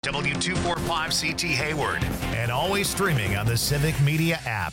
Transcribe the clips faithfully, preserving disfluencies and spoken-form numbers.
W two forty-five C T Hayward, and always streaming on the Civic Media app.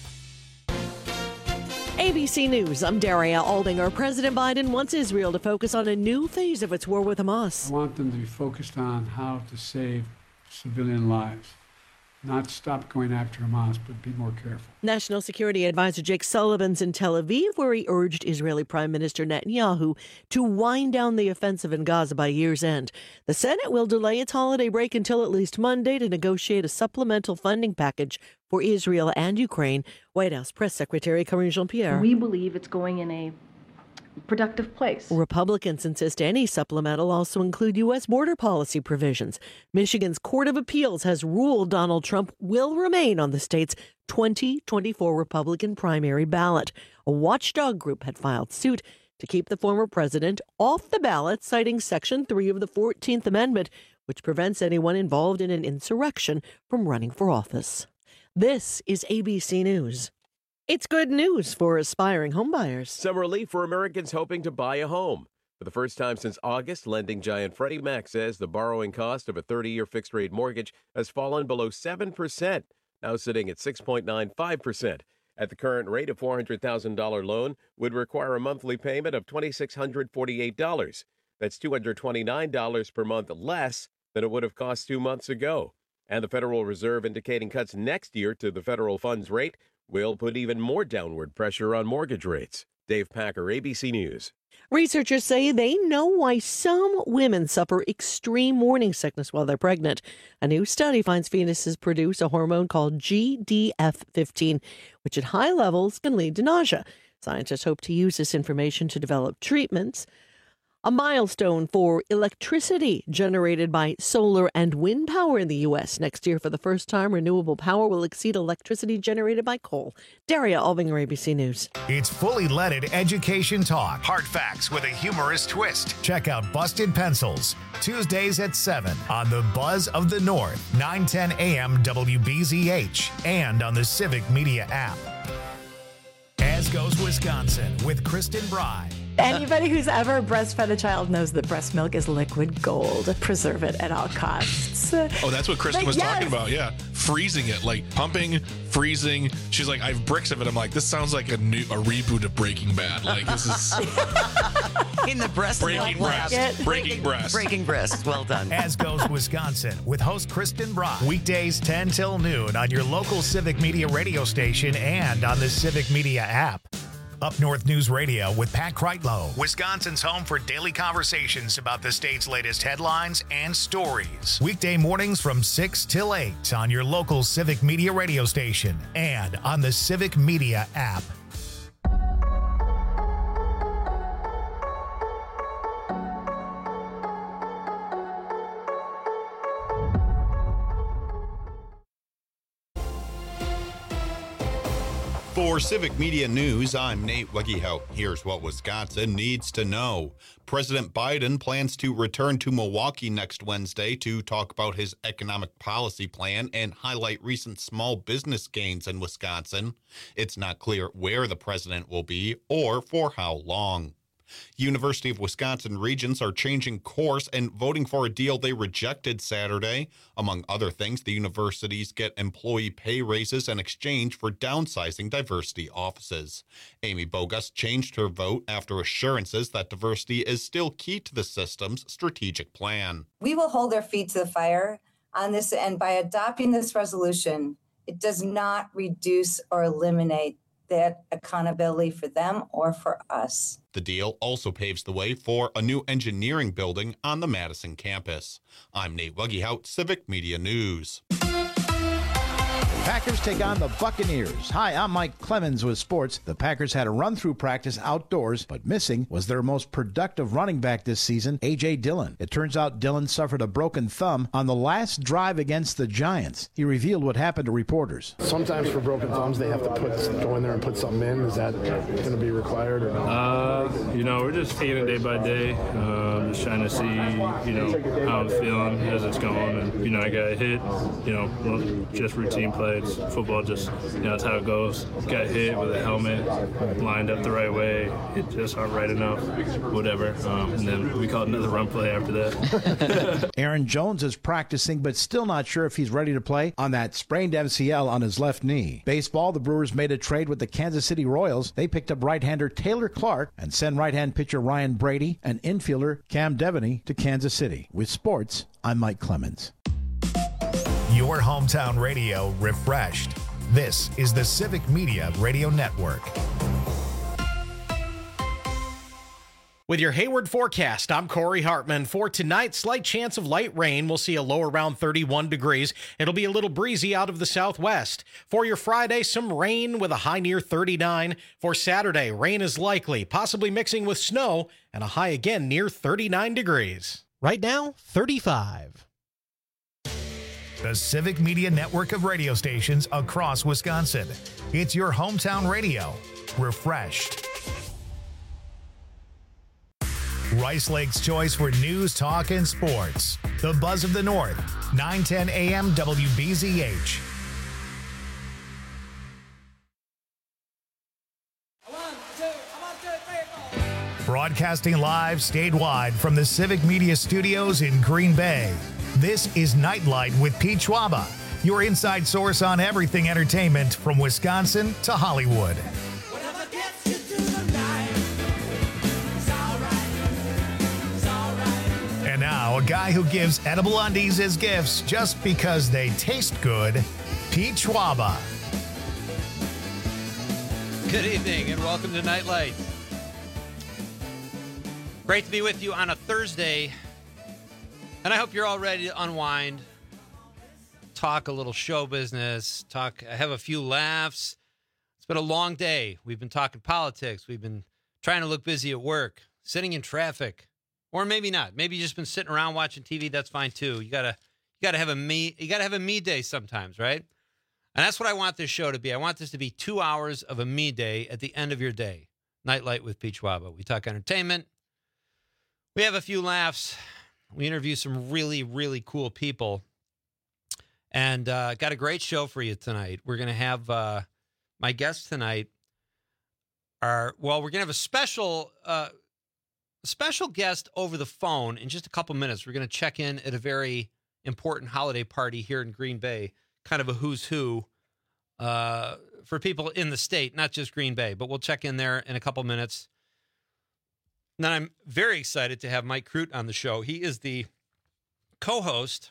A B C News, I'm Daria Aldinger. President Biden wants Israel to focus on a new phase of its war with Hamas. I want them to be focused on how to save civilian lives. Not stop going after Hamas, but be more careful. National Security Advisor Jake Sullivan's in Tel Aviv, where he urged Israeli Prime Minister Netanyahu to wind down the offensive in Gaza by year's end. The Senate will delay its holiday break until at least Monday to negotiate a supplemental funding package for Israel and Ukraine. White House Press Secretary Karine Jean-Pierre. We believe it's going in a productive place. Republicans insist any supplemental also include U S border policy provisions. Michigan's Court of Appeals has ruled Donald Trump will remain on the state's twenty twenty-four Republican primary ballot. A watchdog group had filed suit to keep the former president off the ballot, citing Section three of the fourteenth Amendment, which prevents anyone involved in an insurrection from running for office. This is A B C News. It's good news for aspiring homebuyers. Some relief for Americans hoping to buy a home. For the first time since August, lending giant Freddie Mac says the borrowing cost of a thirty-year fixed-rate mortgage has fallen below seven percent, now sitting at six point nine five percent. At the current rate, a four hundred thousand dollars loan would require a monthly payment of two thousand six hundred forty-eight dollars. That's two hundred twenty-nine dollars per month less than it would have cost two months ago. And the Federal Reserve indicating cuts next year to the federal funds rate will put even more downward pressure on mortgage rates. Dave Packer, A B C News. Researchers say they know why some women suffer extreme morning sickness while they're pregnant. A new study finds fetuses produce a hormone called G D F fifteen, which at high levels can lead to nausea. Scientists hope to use this information to develop treatments. A milestone for electricity generated by solar and wind power in the U S. Next year, for the first time, renewable power will exceed electricity generated by coal. Daria Albinger, A B C News. It's fully leaded education talk. Hard facts with a humorous twist. Check out Busted Pencils, Tuesdays at seven on the Buzz of the North, nine ten a.m. W B Z H, and on the Civic Media app. As goes Wisconsin with Kristen Bry. Anybody who's ever breastfed a child knows that breast milk is liquid gold. Preserve it at all costs. Oh, that's what Kristen But was yes. talking about. Yeah. Freezing it, like pumping, freezing. She's like, I have bricks of it. I'm like, this sounds like a new a reboot of Breaking Bad. Like, this is in the breast breaking breast. Breaking Breaking breast. breaking breasts. Well done. As goes Wisconsin with host Kristen Brock. Weekdays ten till noon on your local Civic Media radio station and on the Civic Media app. Up North News Radio with Pat Kreitlow, Wisconsin's home for daily conversations about the state's latest headlines and stories. Weekday mornings from six till eight on your local Civic Media radio station and on the Civic Media app. For Civic Media News, I'm Nate Wegehout. Here's what Wisconsin needs to know. President Biden plans to return to Milwaukee next Wednesday to talk about his economic policy plan and highlight recent small business gains in Wisconsin. It's not clear where the president will be or for how long. University of Wisconsin regents are changing course and voting for a deal they rejected Saturday. Among other things, the universities get employee pay raises in exchange for downsizing diversity offices. Amy Bogus changed her vote after assurances that diversity is still key to the system's strategic plan. We will hold our feet to the fire on this, and by adopting this resolution, it does not reduce or eliminate that accountability for them or for us. The deal also paves the way for a new engineering building on the Madison campus. I'm Nate Wegehout, Civic Media News. Packers take on the Buccaneers. Hi, I'm Mike Clemens with sports. The Packers had a run-through practice outdoors, but missing was their most productive running back this season, A J. Dillon. It turns out Dillon suffered a broken thumb on the last drive against the Giants. He revealed what happened to reporters. Sometimes for broken thumbs, they have to put go in there and put something in. Is that going to be required or no? Uh, you know, we're just taking it day by day. Uh, just trying to see, you know, how I'm feeling as it's going. And, you know, I got a hit, you know, just routine play. highlights. Football just, you know, that's how it goes. Got hit with a helmet, lined up the right way, it just aren't right enough, whatever. Um, and then we called another run play after that. Aaron Jones is practicing, but still not sure if he's ready to play on that sprained M C L on his left knee. Baseball, the Brewers made a trade with the Kansas City Royals. They picked up right-hander Taylor Clark and sent right-hand pitcher Ryan Brady and infielder Cam Devaney to Kansas City. With sports, I'm Mike Clemens. Your hometown radio refreshed. This is the Civic Media Radio Network. With your Hayward forecast, I'm Corey Hartman. For tonight, slight chance of light rain. We'll see a low around thirty-one degrees. It'll be a little breezy out of the southwest. For your Friday, some rain with a high near thirty-nine. For Saturday, rain is likely, possibly mixing with snow, and a high again near thirty-nine degrees. Right now, thirty-five. The Civic Media Network of radio stations across Wisconsin. It's your hometown radio, refreshed. Rice Lake's choice for news, talk, and sports. The Buzz of the North, nine ten A M W B Z H. Broadcasting live statewide from the Civic Media Studios in Green Bay. This is Nightlight with Pete Schwaba, your inside source on everything entertainment from Wisconsin to Hollywood. And now, a guy who gives edible undies as gifts just because they taste good, Pete Schwaba. Good evening and welcome to Nightlight. Great to be with you on a Thursday, and I hope you're all ready to unwind, talk a little show business, talk, have a few laughs. It's been a long day. We've been talking politics. We've been trying to look busy at work, sitting in traffic, or maybe not. Maybe you've just been sitting around watching T V. That's fine too. You gotta, you gotta have a me, you gotta have a me day sometimes, right? And that's what I want this show to be. I want this to be two hours of a me day at the end of your day. Nightlight with Pete Schwaba. We talk entertainment. We have a few laughs. We interview some really, really cool people. And uh, got a great show for you tonight. We're going to have uh, my guests tonight are, well, we're going to have a special uh, special guest over the phone in just a couple minutes. We're going to check in at a very important holiday party here in Green Bay, kind of a who's who uh, for people in the state, not just Green Bay, but we'll check in there in a couple minutes. Now, I'm very excited to have Mike Crute on the show. He is the co-host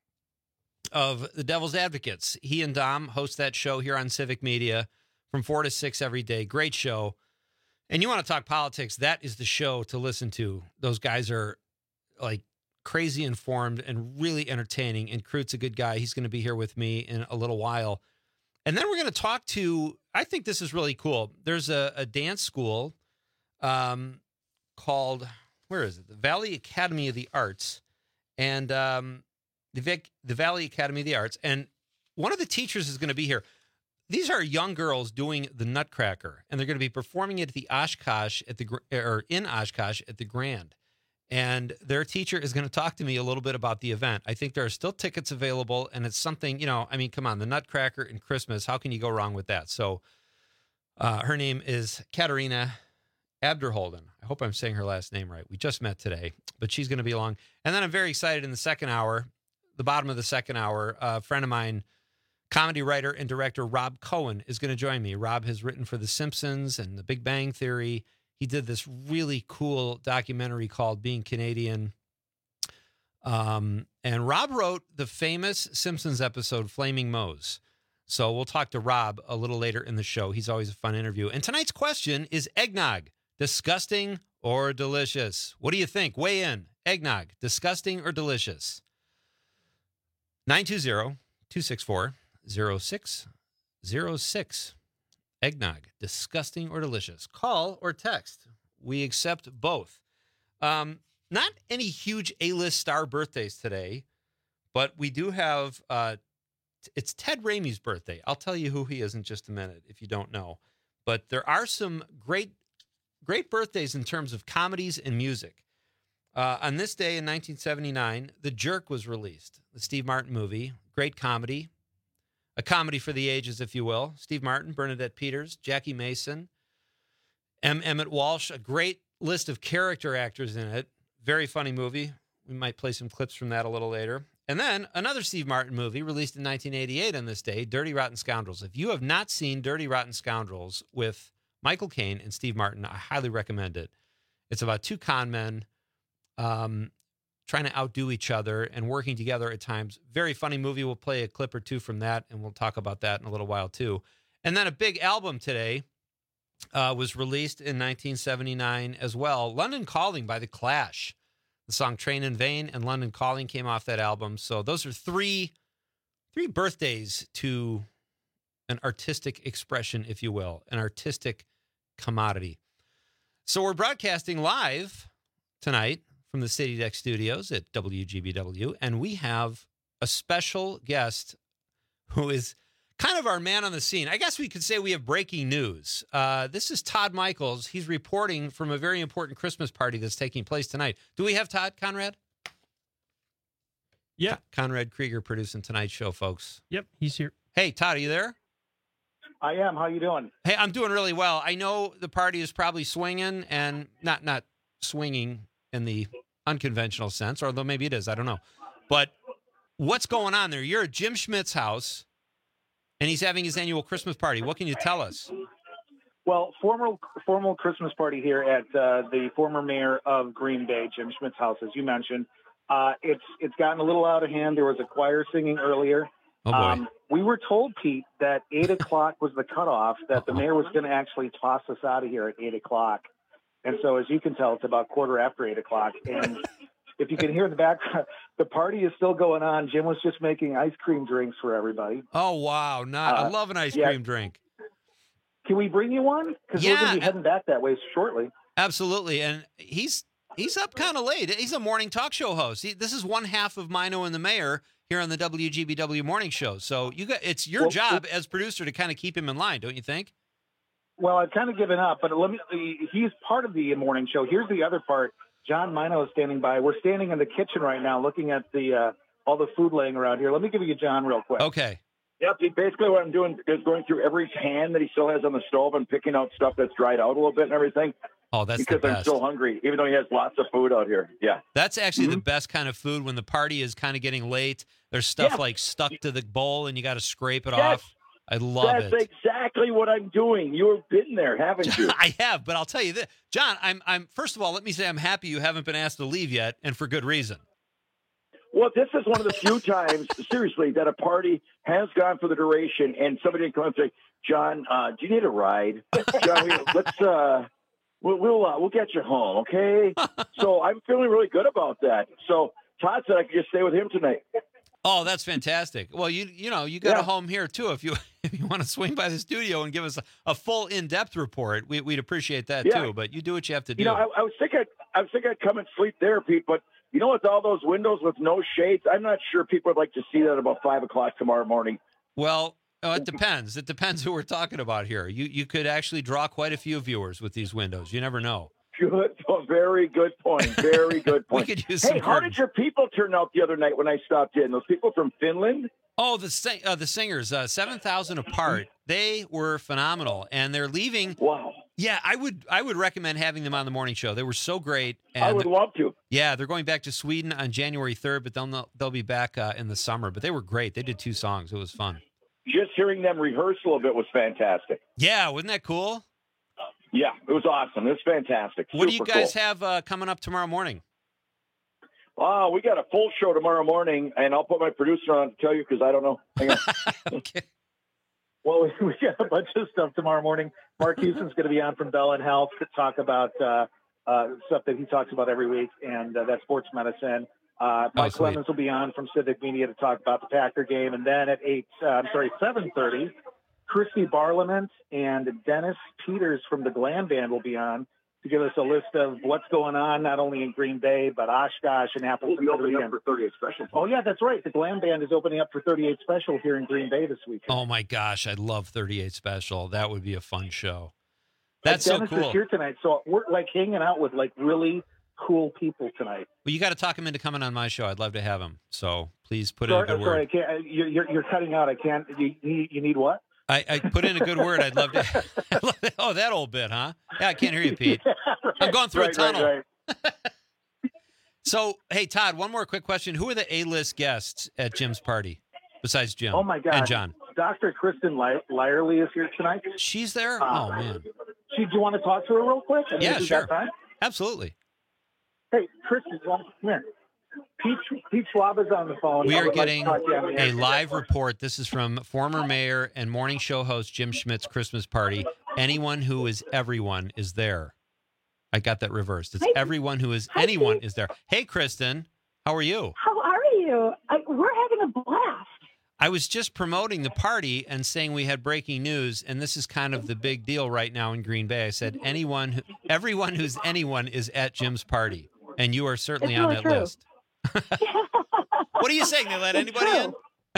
of The Devil's Advocates. He and Dom host that show here on Civic Media from four to six every day. Great show. And you want to talk politics, that is the show to listen to. Those guys are like crazy informed and really entertaining. And Crute's a good guy. He's going to be here with me in a little while. And then we're going to talk to, I think this is really cool. There's a, a dance school um, called, where is it? The Valley Academy of the Arts. And um, the, Vic, the Valley Academy of the Arts. And one of the teachers is going to be here. These are young girls doing the Nutcracker, and they're going to be performing it at the Oshkosh at the or in Oshkosh at the Grand. And their teacher is going to talk to me a little bit about the event. I think there are still tickets available, and it's something, you know, I mean, come on, the Nutcracker and Christmas, how can you go wrong with that? So uh, her name is Katarina Abderholden. I hope I'm saying her last name right. We just met today, but she's going to be along. And then I'm very excited in the second hour, the bottom of the second hour, a friend of mine, comedy writer and director Rob Cohen is going to join me. Rob has written for The Simpsons and The Big Bang Theory. He did this really cool documentary called Being Canadian. Um, and Rob wrote the famous Simpsons episode Flaming Moe's. So we'll talk to Rob a little later in the show. He's always a fun interview. And tonight's question is eggnog, disgusting or delicious? What do you think? Weigh in. Eggnog, disgusting or delicious? nine two zero, two six four, zero six zero six. Eggnog, disgusting or delicious? Call or text. We accept both. Um, not any huge A-list star birthdays today, but we do have, uh, it's Ted Ramey's birthday. I'll tell you who he is in just a minute if you don't know. But there are some great, great birthdays in terms of comedies and music. Uh, on this day in nineteen seventy-nine, The Jerk was released, the Steve Martin movie. Great comedy. a comedy for the ages, if you will. Steve Martin, Bernadette Peters, Jackie Mason, M. Emmett Walsh, a great list of character actors in it. Very funny movie. We might play some clips from that a little later. And then another Steve Martin movie released in nineteen eighty-eight on this day, Dirty Rotten Scoundrels. If you have not seen Dirty Rotten Scoundrels with Michael Caine and Steve Martin, I highly recommend it. It's about two con men um, trying to outdo each other and working together at times. Very funny movie. We'll play a clip or two from that, and we'll talk about that in a little while, too. And then a big album today uh, was released in nineteen seventy-nine as well, London Calling by The Clash. The song Train in Vain and London Calling came off that album. So those are three, three birthdays to an artistic expression, if you will, an artistic commodity. So we're broadcasting live tonight from the City Deck Studios at W G B W, and we have a special guest who is kind of our man on the scene. I guess we could say we have breaking news. Uh, this is Todd Michaels. He's reporting from a very important Christmas party that's taking place tonight. Do we have Todd, Conrad? Yeah. Conrad Krieger producing tonight's show, folks. Yep, he's here. Hey, Todd, are you there? I am. How you doing? Hey, I'm doing really well. I know the party is probably swinging, and not not swinging in the unconventional sense, although maybe it is. I don't know. But what's going on there? You're at Jim Schmidt's house, and he's having his annual Christmas party. What can you tell us? Well, formal formal Christmas party here at uh, the former mayor of Green Bay, Jim Schmidt's house, as you mentioned. Uh, it's it's gotten a little out of hand. There was a choir singing earlier. Oh boy. Um, we were told, Pete, that eight o'clock was the cutoff, that the mayor was going to actually toss us out of here at eight o'clock. And so, as you can tell, it's about quarter after eight o'clock. And if you can hear in the background, the party is still going on. Jim was just making ice cream drinks for everybody. Oh, wow. Not, uh, I love an ice yeah. cream drink. Can we bring you one? Because Yeah. we're going to be heading back that way shortly. Absolutely. And he's he's up kind of late. He's a morning talk show host. He, this is one half of Mino and the Mayor here on the W G B W morning show. So you got it's your Well, job as producer to kind of keep him in line, don't you think? Well, I've kind of given up, but let me. He's part of the morning show. Here's the other part. John Mino is standing by. We're standing in the kitchen right now, looking at the uh, all the food laying around here. Let me give you John real quick. Okay. Yep. Basically, what I'm doing is going through every pan that he still has on the stove and picking out stuff that's dried out a little bit and everything. Oh, that's because the I'm best. still hungry, even though he has lots of food out here. Yeah. That's actually Mm-hmm. the best kind of food when the party is kind of getting late. There's stuff Yeah. like stuck to the bowl and you got to scrape it Yes. off. I love That's it. exactly what I'm doing. You've been there, haven't you? I have, but I'll tell you this, John. I'm. I'm. First of all, let me say I'm happy you haven't been asked to leave yet, and for good reason. Well, this is one of the few times, seriously, that a party has gone for the duration, and somebody would come up and say, "John, uh, do you need a ride? John, we, let's uh, we'll we'll, uh, we'll get you home, okay?" So I'm feeling really good about that. So Todd said I could just stay with him tonight. Oh, that's fantastic. Well, you you know you got Yeah. a home here too. If you if you want to swing by the studio and give us a, a full in depth report, we, we'd appreciate that Yeah. too. But you do what you have to do. You know, I, I was thinking, I was thinking I'd come and sleep there, Pete. But you know, with all those windows with no shades, I'm not sure people would like to see that about five o'clock tomorrow morning. Well, oh, it depends. It depends who we're talking about here. You you could actually draw quite a few viewers with these windows. You never know. Good, very good point. Very good point. We could use hey, some how curtains. did your people turn out the other night when I stopped in? Those people from Finland? Oh, the sing- uh, the singers, uh, seven thousand apart. They were phenomenal, and they're leaving. Wow. Yeah, I would I would recommend having them on the morning show. They were so great. And I would love to. Yeah, they're going back to Sweden on January third, but they'll they'll be back uh, in the summer. But they were great. They did two songs. It was fun. Just hearing them rehearse a little bit was fantastic. Yeah, wasn't that cool? Yeah, it was awesome. It was fantastic. What do you Super guys cool. have uh, coming up tomorrow morning? Oh, we got a full show tomorrow morning, and I'll put my producer on to tell you because I don't know. Hang on. Okay. Well, we, we got a bunch of stuff tomorrow morning. Mark Houston's going to be on from Bell and Health to talk about uh, uh, stuff that he talks about every week, and uh, that's sports medicine. Uh, Mike sweet. Clemens will be on from Civic Media to talk about the Packer game, and then at eight, uh, I'm sorry, seven thirty, Christy Barlament and Dennis Peters from the Glam Band will be on to give us a list of what's going on, not only in Green Bay, but Oshkosh and Appleton. We'll be opening for up for thirty-eight special. Oh, yeah, that's right. The Glam Band is opening up for thirty-eight Special here in Green Bay this weekend. Oh my gosh, I love thirty-eight Special. That would be a fun show. That's so Dennis cool. is here tonight, so we're like hanging out with like really cool people tonight. Well, you got to talk him into coming on my show. I'd love to have him. So please put Sorry, in a good sorry, word. I can't. You're, you're, you're cutting out. I can't. You, you, you need what? I, I put in a good word. I'd love to. Oh, that old bit, huh? Yeah, I can't hear you, Pete. Yeah, right, I'm going through right, a tunnel. Right, right. So, hey, Todd, one more quick question. Who are the A-list guests at Jim's party besides Jim? Oh, my God. And John. Doctor Kristen Li- Lyerly is here tonight. She's there? Uh, oh, man. She, do you want to talk to her real quick? I mean, Yeah, if you sure. got time? Absolutely. Hey, Kristen, come here. Pete, Pete Schwab is on the phone. We I are would like to getting talk to you on the a air. live report. This is from former mayor and morning show host Jim Schmidt's Christmas party. Anyone who is everyone is there. I got that reversed. It's Hi. everyone who is Hi, anyone Pete. is there. Hey, Kristen, how are you? How are you? I, we're having a blast. I was just promoting the party and saying we had breaking news, and this is kind of the big deal right now in Green Bay. I said anyone, who, everyone who's anyone is at Jim's party, and you are certainly It's on really that true. list. What are you saying? They let anybody in?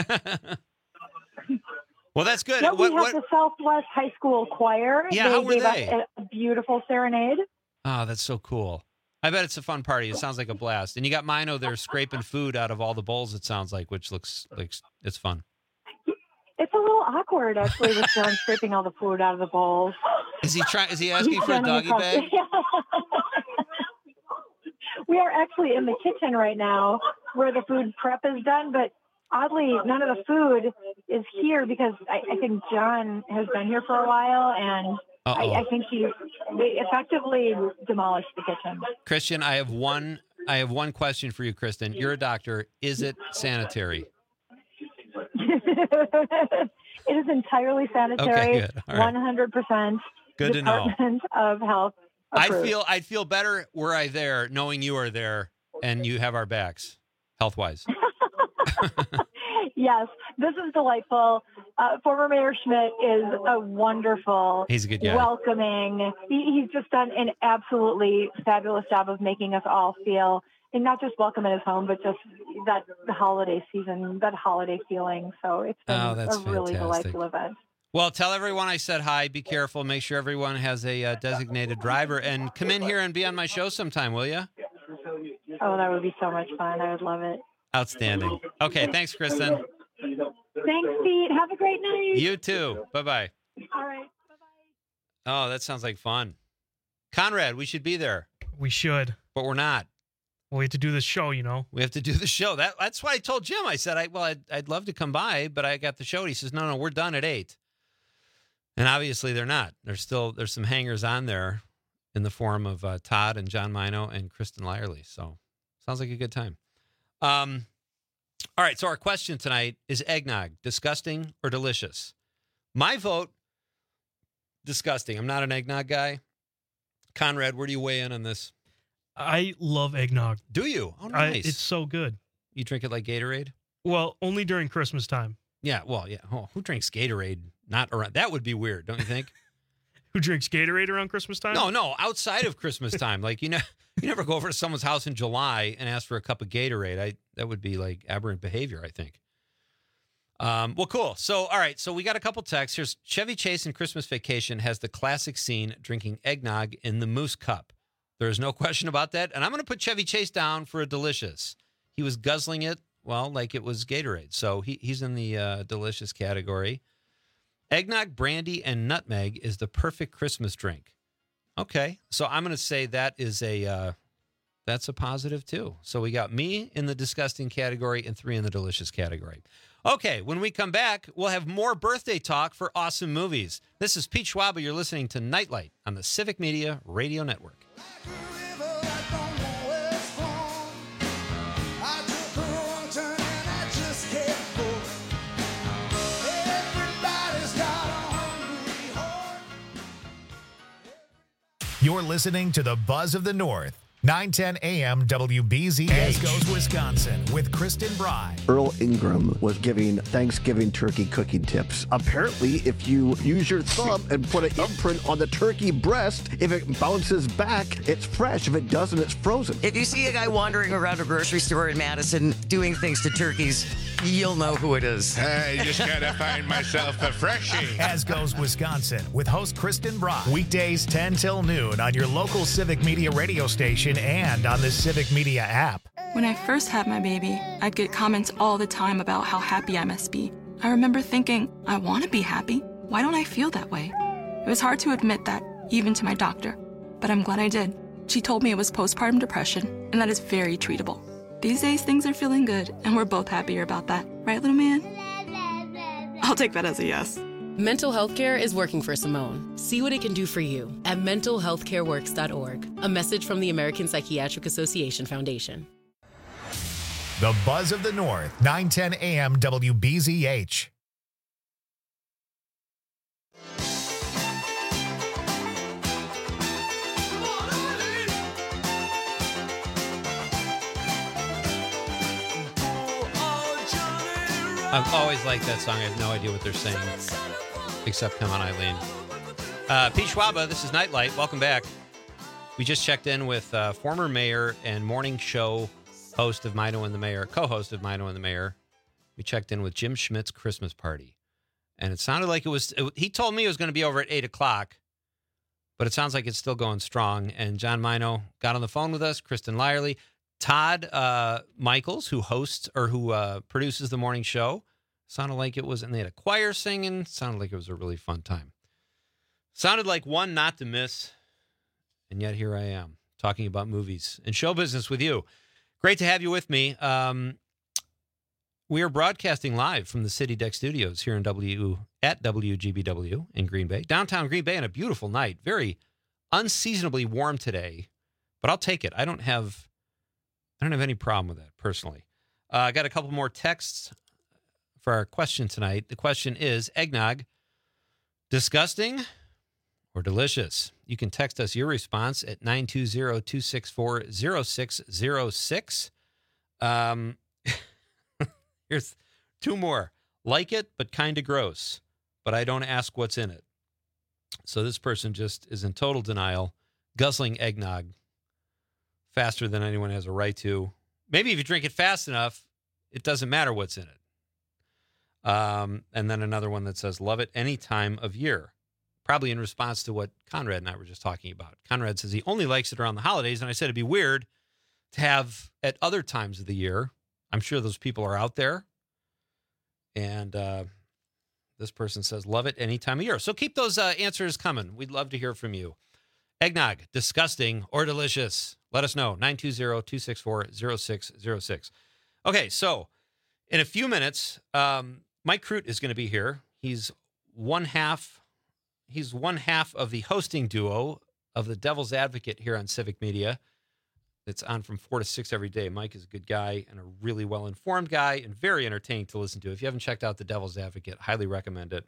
Well, that's good. Yeah, What- we have what- the Southwest High School Choir. Yeah, they how were gave they? us a beautiful serenade. Oh, that's so cool. I bet it's a fun party. It sounds like a blast. And you got Mino there scraping food out of all the bowls, it sounds like, which looks like it's fun. It's a little awkward, actually, with John scraping all the food out of the bowls. Is he trying? Is he asking for a He's doggy standing bag? across- We are actually in the kitchen right now where the food prep is done, but oddly, none of the food is here because I, I think John has been here for a while, and I, I think he they effectively demolished the kitchen. Christian, I have one. I have one question for you, Kristen. You're a doctor. Is it sanitary? It is entirely sanitary, Okay, good. All right. one hundred percent Good to know. Department of Health I'd approved. feel I'd feel better were I there, knowing you are there and you have our backs, health wise. Yes, this is delightful. Uh, former Mayor Schmidt is a wonderful, He's a good guy. welcoming. He, he's just done an absolutely fabulous job of making us all feel, and not just welcome in his home, but just that holiday season, that holiday feeling. So it's been Oh, that's a really fantastic. delightful event. Well, tell everyone I said hi. Be careful. Make sure everyone has a uh, designated driver, and come in here and be on my show sometime, will you? Oh, that would be so much fun. I would love it. Outstanding. Okay, thanks, Kristen. Thanks, Pete. Have a great night. You too. Bye bye. All right. Oh, that sounds like fun. Conrad, we should be there. We should. But we're not. Well, we have to do this show, you know. We have to do the show. That that's why I told Jim. I said, I well, I'd, I'd love to come by, but I got the show. And he says, no, no, we're done at eight. And obviously they're not. There's still there's some hangers on there in the form of uh, Todd and John Mino and Kristen Lyerly. So sounds like a good time. Um, all right. So our question tonight is eggnog, disgusting or delicious? My vote, disgusting. I'm not an eggnog guy. Conrad, where do you weigh in on this? I love eggnog. Do you? Oh, I, nice. it's so good. You drink it like Gatorade? Well, only during Christmas time. Yeah, well, yeah. Oh, who drinks Gatorade? Not around. That would be weird, don't you think? Who drinks Gatorade around Christmas time? No, no, outside of Christmas time. Like, you know, you never go over to someone's house in July and ask for a cup of Gatorade. I that would be like aberrant behavior, I think. Um, well, cool. So, all right. So we got a couple texts. Here's Chevy Chase in Christmas Vacation has the classic scene drinking eggnog in the moose cup. There's no question about that. And I'm going to put Chevy Chase down for a delicious. He was guzzling it, well, like it was Gatorade. So he, he's in the uh, delicious category. Eggnog, brandy, and nutmeg is the perfect Christmas drink. Okay. So I'm going to say that is a, uh, that's a positive too. So we got me in the disgusting category and three in the delicious category. Okay, when we come back, we'll have more birthday talk for awesome movies. This is Pete Schwab. You're listening to Nightlight on the Civic Media Radio Network. You're listening to the Buzz of the North. nine ten a.m. W B Z H. Goes Wisconsin with Kristen Bry. Earl Ingram was giving Thanksgiving turkey cooking tips. Apparently, if you use your thumb and put an imprint on the turkey breast, if it bounces back, it's fresh. If it doesn't, it's frozen. If you see a guy wandering around a grocery store in Madison doing things to turkeys, You'll know who it is. I just gotta find myself a freshie. As goes Wisconsin with host Kristen Brock. Weekdays ten till noon on your local Civic Media radio station and on the Civic Media app. When I first had my baby, I'd get comments all the time about how happy I must be. I remember thinking, I want to be happy. Why don't I feel that way? It was hard to admit that, even to my doctor. But I'm glad I did. She told me it was postpartum depression, and that is very treatable. These days, things are feeling good, and we're both happier about that. Right, little man? I'll take that as a yes. Mental health care is working for Simone. See what it can do for you at mental health care works dot org. A message from the American Psychiatric Association Foundation. The Buzz of the North, nine ten A M W B Z H. I've always liked that song. I have no idea what they're saying, except Come On, Eileen. Uh, Pete Schwaba, this is Nightlight. Welcome back. We just checked in with uh, former mayor and morning show host of Mino and the Mayor, co-host of Mino and the Mayor. We checked in with Jim Schmidt's Christmas party. And it sounded like it was, it, he told me it was going to be over at eight o'clock, but it sounds like it's still going strong. And John Mino got on the phone with us, Kristen Lyerly. Todd uh, Michaels, who hosts or who uh, produces the morning show, sounded like it was, and they had a choir singing. Sounded like it was a really fun time. Sounded like one not to miss, and yet here I am talking about movies and show business with you. Great to have you with me. Um, we are broadcasting live from the City Deck Studios here in W at W G B W in Green Bay, downtown Green Bay, on a beautiful night. Very unseasonably warm today, but I'll take it. I don't have. I don't have any problem with that, personally. Uh, I got a couple more texts for our question tonight. The question is, eggnog, disgusting or delicious? You can text us your response at nine two zero, two six four, zero six zero six. Um, here's two more. Like it, but kind of gross, but I don't ask what's in it. So this person just is in total denial, guzzling eggnog faster than anyone has a right to. Maybe if you drink it fast enough, it doesn't matter what's in it. Um, and then another one that says, love it any time of year. Probably in response to what Conrad and I were just talking about. Conrad says he only likes it around the holidays, and I said it'd be weird to have at other times of the year. I'm sure those people are out there. And uh, this person says, love it any time of year. So keep those uh, answers coming. We'd love to hear from you. Eggnog, disgusting or delicious? Let us know. nine two zero, two six four, zero six zero six. Okay, so in a few minutes, um, Mike Crute is going to be here. He's one half. He's one half of the hosting duo of the Devil's Advocate here on Civic Media. It's on from four to six every day. Mike is a good guy and a really well-informed guy and very entertaining to listen to. If you haven't checked out the Devil's Advocate, highly recommend it.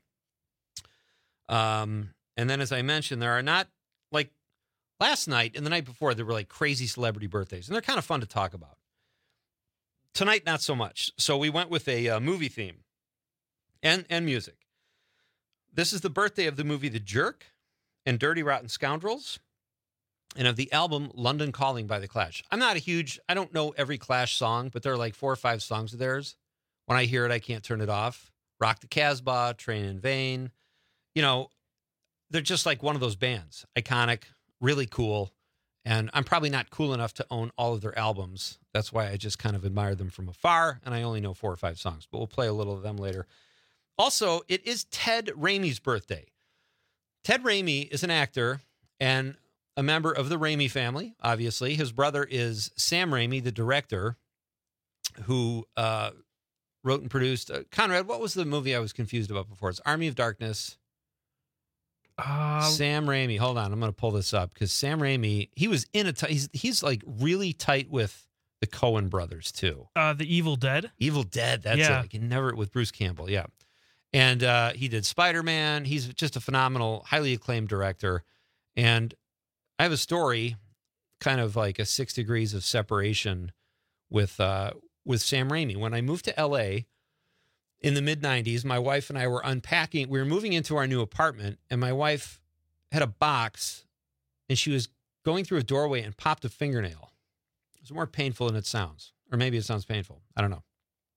Um, and then, as I mentioned, there are not, like, last night and the night before, there were like crazy celebrity birthdays, and they're kind of fun to talk about. Tonight, not so much. So we went with a uh, movie theme and, and music. This is the birthday of the movie The Jerk and Dirty Rotten Scoundrels, and of the album London Calling by The Clash. I'm not a huge, I don't know every Clash song, but there are like four or five songs of theirs. When I hear it, I can't turn it off. Rock the Casbah, Train in Vain. You know, they're just like one of those bands. Iconic, really cool. And I'm probably not cool enough to own all of their albums. That's why I just kind of admire them from afar, and I only know four or five songs, but we'll play a little of them later. Also, it is Ted Raimi's birthday. Ted Raimi is an actor and a member of the Raimi family, obviously. His brother is Sam Raimi, the director, who uh, wrote and produced. Uh, Conrad, what was the movie I was confused about before? It's Army of Darkness. Uh, Sam Raimi. Hold on, I'm going to pull this up because Sam Raimi, he was in a. T- he's he's like really tight with the Coen brothers too. Uh, the Evil Dead. Evil Dead. That's yeah. it. I can never with Bruce Campbell. Yeah, and uh, he did Spider-Man. He's just a phenomenal, highly acclaimed director. And I have a story, kind of like a six degrees of separation with uh, with Sam Raimi. When I moved to L A in the mid nineties, my wife and I were unpacking. We were moving into our new apartment, and my wife had a box, and she was going through a doorway and popped a fingernail. It was more painful than it sounds, or maybe it sounds painful. I don't know.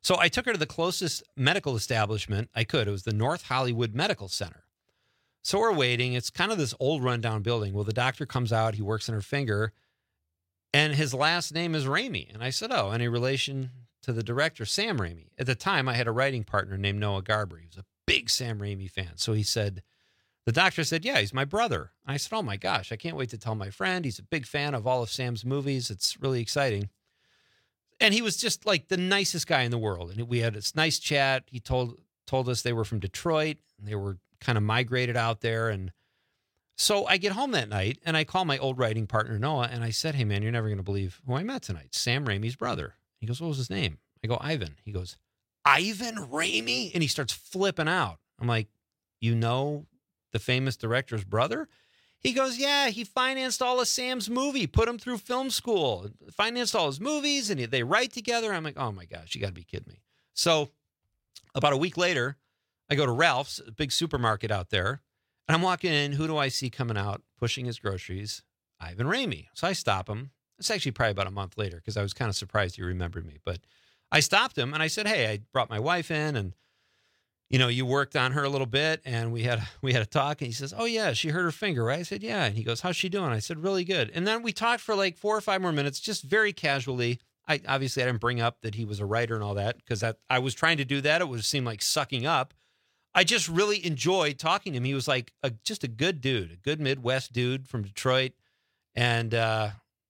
So I took her to the closest medical establishment I could. It was the North Hollywood Medical Center. So we're waiting. It's kind of this old rundown building. Well, the doctor comes out. He works on her finger. And his last name is Raimi. And I said, oh, any relation to the director, Sam Raimi? At the time, I had a writing partner named Noah Garber. He was a big Sam Raimi fan. So he said, the doctor said, yeah, he's my brother. And I said, oh, my gosh, I can't wait to tell my friend. He's a big fan of all of Sam's movies. It's really exciting. And he was just like the nicest guy in the world. And we had this nice chat. He told told us they were from Detroit. And they were kind of migrated out there. And so I get home that night and I call my old writing partner, Noah, and I said, hey, man, you're never going to believe who I met tonight. Sam Raimi's brother. He goes, what was his name? I go, Ivan. He goes, Ivan Raimi? And he starts flipping out. I'm like, you know the famous director's brother? He goes, yeah, he financed all of Sam's movie, put him through film school, financed all his movies, and they write together. I'm like, oh, my gosh, you got to be kidding me. So about a week later, I go to Ralph's, a big supermarket out there, and I'm walking in. Who do I see coming out, pushing his groceries? Ivan Raimi. So I stop him. It's actually probably about a month later because I was kind of surprised he remembered me. But I stopped him, and I said, hey, I brought my wife in, and you know, you worked on her a little bit, and we had we had a talk, and he says, oh, yeah, she hurt her finger, right? I said, yeah. And he goes, how's she doing? I said, really good. And then we talked for like four or five more minutes, just very casually. I obviously I didn't bring up that he was a writer and all that because that I was trying to do that. It would seem like sucking up. I just really enjoyed talking to him. He was like a, just a good dude, a good Midwest dude from Detroit. And uh,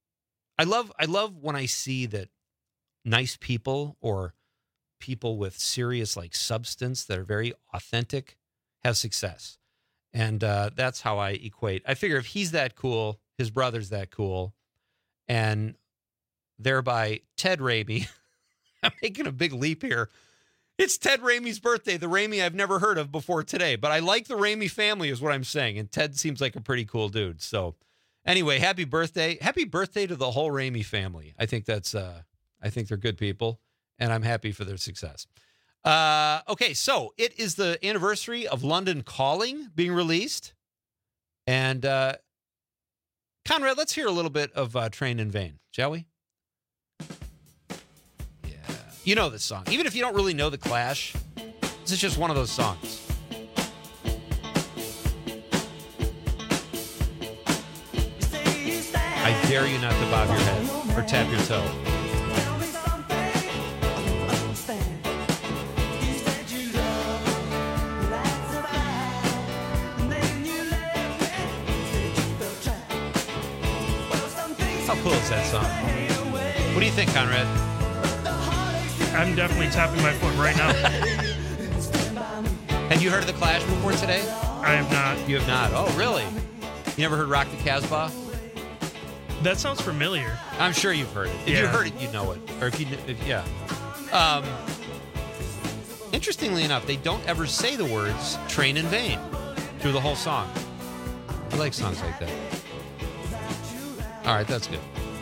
I love I love when I see that nice people or people with serious like substance that are very authentic have success. And uh, that's how I equate. I figure if he's that cool, his brother's that cool, and thereby Ted Raimi, I'm making a big leap here. It's Ted Raimi's birthday, the Raimi I've never heard of before today, but I like the Raimi family is what I'm saying. And Ted seems like a pretty cool dude. So anyway, happy birthday. Happy birthday to the whole Raimi family. I think that's, uh, I think they're good people. And I'm happy for their success. Uh, okay, so it is the anniversary of London Calling being released. And uh, Conrad, let's hear a little bit of uh, Train in Vain, shall we? Yeah. You know this song. Even if you don't really know The Clash, this is just one of those songs. I dare you not to bob your head or tap your toe. How cool is that song? What do you think, Conrad? I'm definitely tapping my foot right now. Have you heard of The Clash before today? I have not. You have not? Oh, really? You never heard Rock the Casbah? That sounds familiar. I'm sure you've heard it. If yeah. you heard it, you know it. Or if you, if, yeah. Um, interestingly enough, they don't ever say the words Train in Vain through the whole song. I like songs like that. All right, that's good.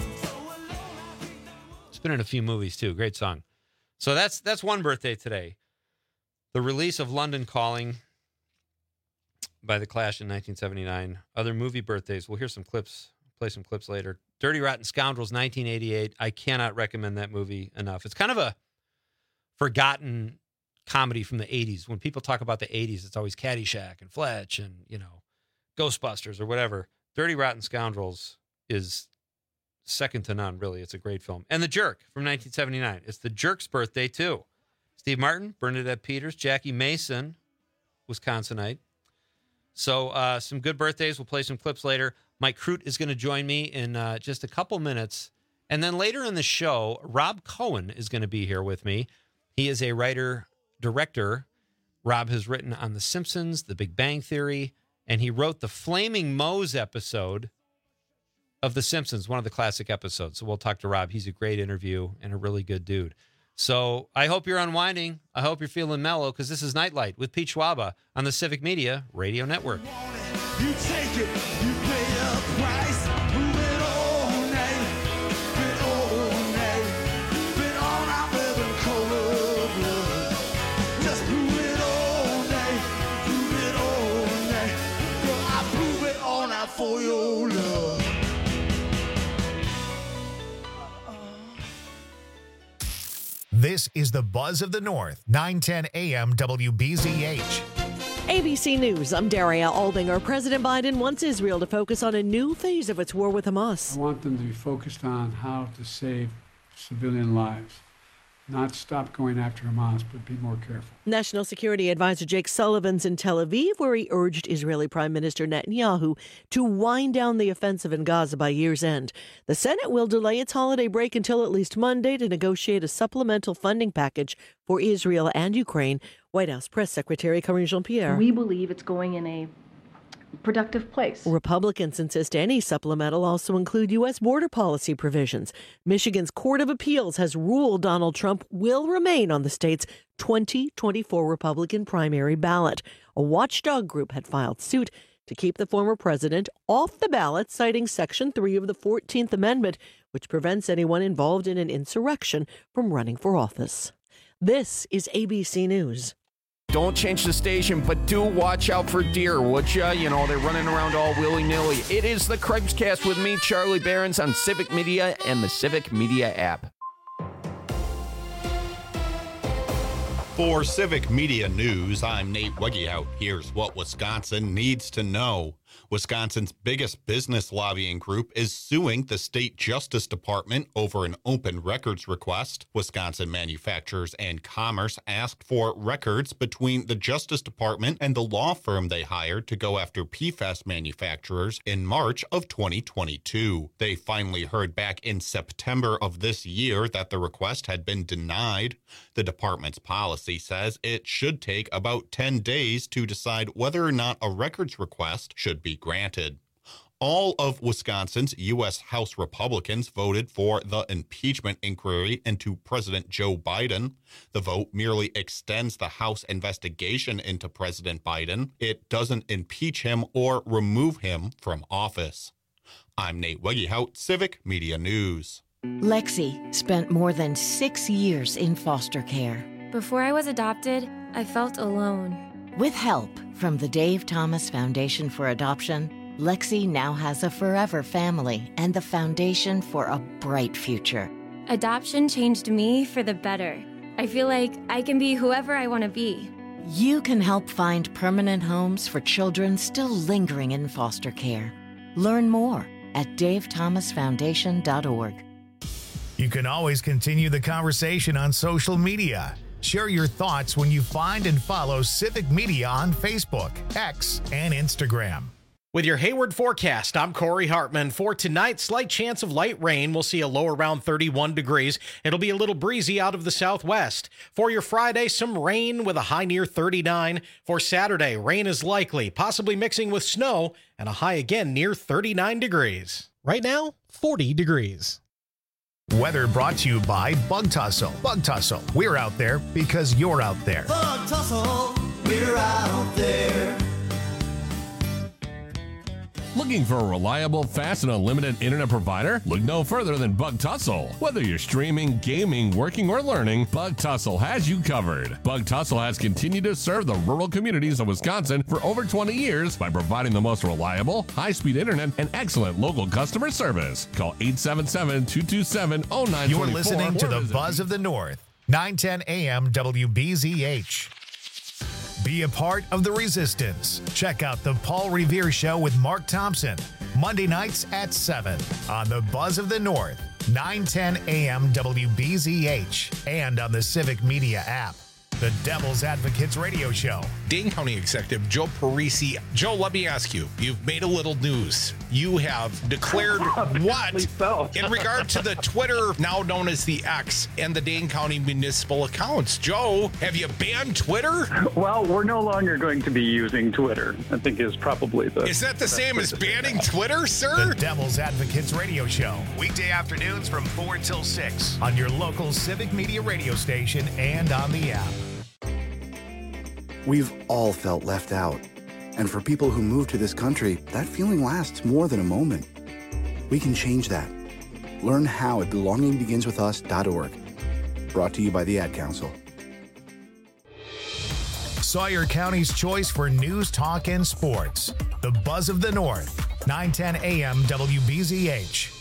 It's been in a few movies, too. Great song. So that's that's one birthday today. The release of London Calling by The Clash in nineteen seventy-nine. Other movie birthdays. We'll hear some clips, play some clips later. Dirty Rotten Scoundrels, nineteen eighty-eight. I cannot recommend that movie enough. It's kind of a forgotten comedy from the eighties. When people talk about the eighties, it's always Caddyshack and Fletch and, you know, Ghostbusters or whatever. Dirty Rotten Scoundrels is second to none, really. It's a great film. And The Jerk from nineteen seventy-nine. It's The Jerk's birthday, too. Steve Martin, Bernadette Peters, Jackie Mason, Wisconsinite. So uh, some good birthdays. We'll play some clips later. Mike Crute is going to join me in uh, just a couple minutes. And then later in the show, Rob Cohen is going to be here with me. He is a writer-director. Rob has written on The Simpsons, The Big Bang Theory, and he wrote the Flaming Moe's episode of The Simpsons, one of the classic episodes. So we'll talk to Rob. He's a great interview and a really good dude. So I hope you're unwinding. I hope you're feeling mellow because this is Nightlight with Pete Schwaba on the Civic Media Radio Network. You take it, you pay a price, move it all night, been all night, been all night living cold blood. Just prove it all night, prove it all night, girl, I prove it all night for your love. This is the Buzz of the North, nine ten A M W B Z H. A B C News, I'm Daria Aldinger. President Biden wants Israel to focus on a new phase of its war with Hamas. I want them to be focused on how to save civilian lives. Not stop going after Hamas, but be more careful. National Security Advisor Jake Sullivan's in Tel Aviv, where he urged Israeli Prime Minister Netanyahu to wind down the offensive in Gaza by year's end. The Senate will delay its holiday break until at least Monday to negotiate a supplemental funding package for Israel and Ukraine. White House Press Secretary Karine Jean-Pierre. We believe it's going in a productive place. Republicans insist any supplemental also include U S border policy provisions. Michigan's Court of Appeals has ruled Donald Trump will remain on the state's twenty twenty-four Republican primary ballot. A watchdog group had filed suit to keep the former president off the ballot, citing Section three of the fourteenth Amendment, which prevents anyone involved in an insurrection from running for office. This is A B C News. Don't change the station, but do watch out for deer, would ya? You know, they're running around all willy-nilly. It is the Craig's-Cast with me, Charlie Behrens, on Civic Media and the Civic Media app. For Civic Media News, I'm Nate Wegehout. Here's what Wisconsin needs to know. Wisconsin's biggest business lobbying group is suing the state Justice Department over an open records request. Wisconsin Manufacturers and Commerce asked for records between the Justice Department and the law firm they hired to go after P FAS manufacturers in March of twenty twenty-two. They finally heard back in September of this year that the request had been denied. The department's policy says it should take about ten days to decide whether or not a records request should be granted. All of Wisconsin's U S House Republicans voted for the impeachment inquiry into President Joe Biden. The vote merely extends the House investigation into President Biden. It doesn't impeach him or remove him from office. I'm Nate Wegehout, Civic Media News. Lexi spent more than six years in foster care. Before I was adopted, I felt alone. With help from the Dave Thomas Foundation for Adoption, Lexi now has a forever family and the foundation for a bright future. Adoption changed me for the better. I feel like I can be whoever I want to be. You can help find permanent homes for children still lingering in foster care. Learn more at dave thomas foundation dot org. You can always continue the conversation on social media. Share your thoughts when you find and follow Civic Media on Facebook, X, and Instagram. With your Hayward forecast, I'm Corey Hartman. For tonight, slight chance of light rain. We'll see a low around thirty-one degrees. It'll be a little breezy out of the southwest. For your Friday, some rain with a high near thirty-nine. For Saturday, rain is likely, possibly mixing with snow, and a high again near thirty-nine degrees. Right now, forty degrees. Weather brought to you by Bug Tussle. Bug Tussle, we're out there because you're out there. Bug Tussle, we're out there. Looking for a reliable, fast, and unlimited internet provider? Look no further than Bug Tussle. Whether you're streaming, gaming, working, or learning, Bug Tussle has you covered. Bug Tussle has continued to serve the rural communities of Wisconsin for over twenty years by providing the most reliable, high-speed internet and excellent local customer service. Call eight seven seven, two two seven, zero nine two four. You're listening to the Buzz of the North, nine ten A M W B Z H. Be a part of the resistance. Check out the Paul Revere Show with Mark Thompson, Monday nights at seven on the Buzz of the North, nine ten A M W B Z H, and on the Civic Media app. The Devil's Advocates Radio Show. Dane County Executive Joe Parisi. Joe, let me ask you, you've made a little news. You have declared what so. in regard to the Twitter, now known as the X, and the Dane County municipal accounts. Joe, have you banned Twitter? Well, we're no longer going to be using Twitter, I think is probably the... Is that the same as banning Twitter, sir? The Devil's Advocates Radio Show. Weekday afternoons from four till six on your local Civic Media radio station and on the app. We've all felt left out. And for people who move to this country, that feeling lasts more than a moment. We can change that. Learn how at belonging begins with us dot org. Brought to you by the Ad Council. Sawyer County's choice for news, talk, and sports. The Buzz of the North, nine ten A M W B Z H.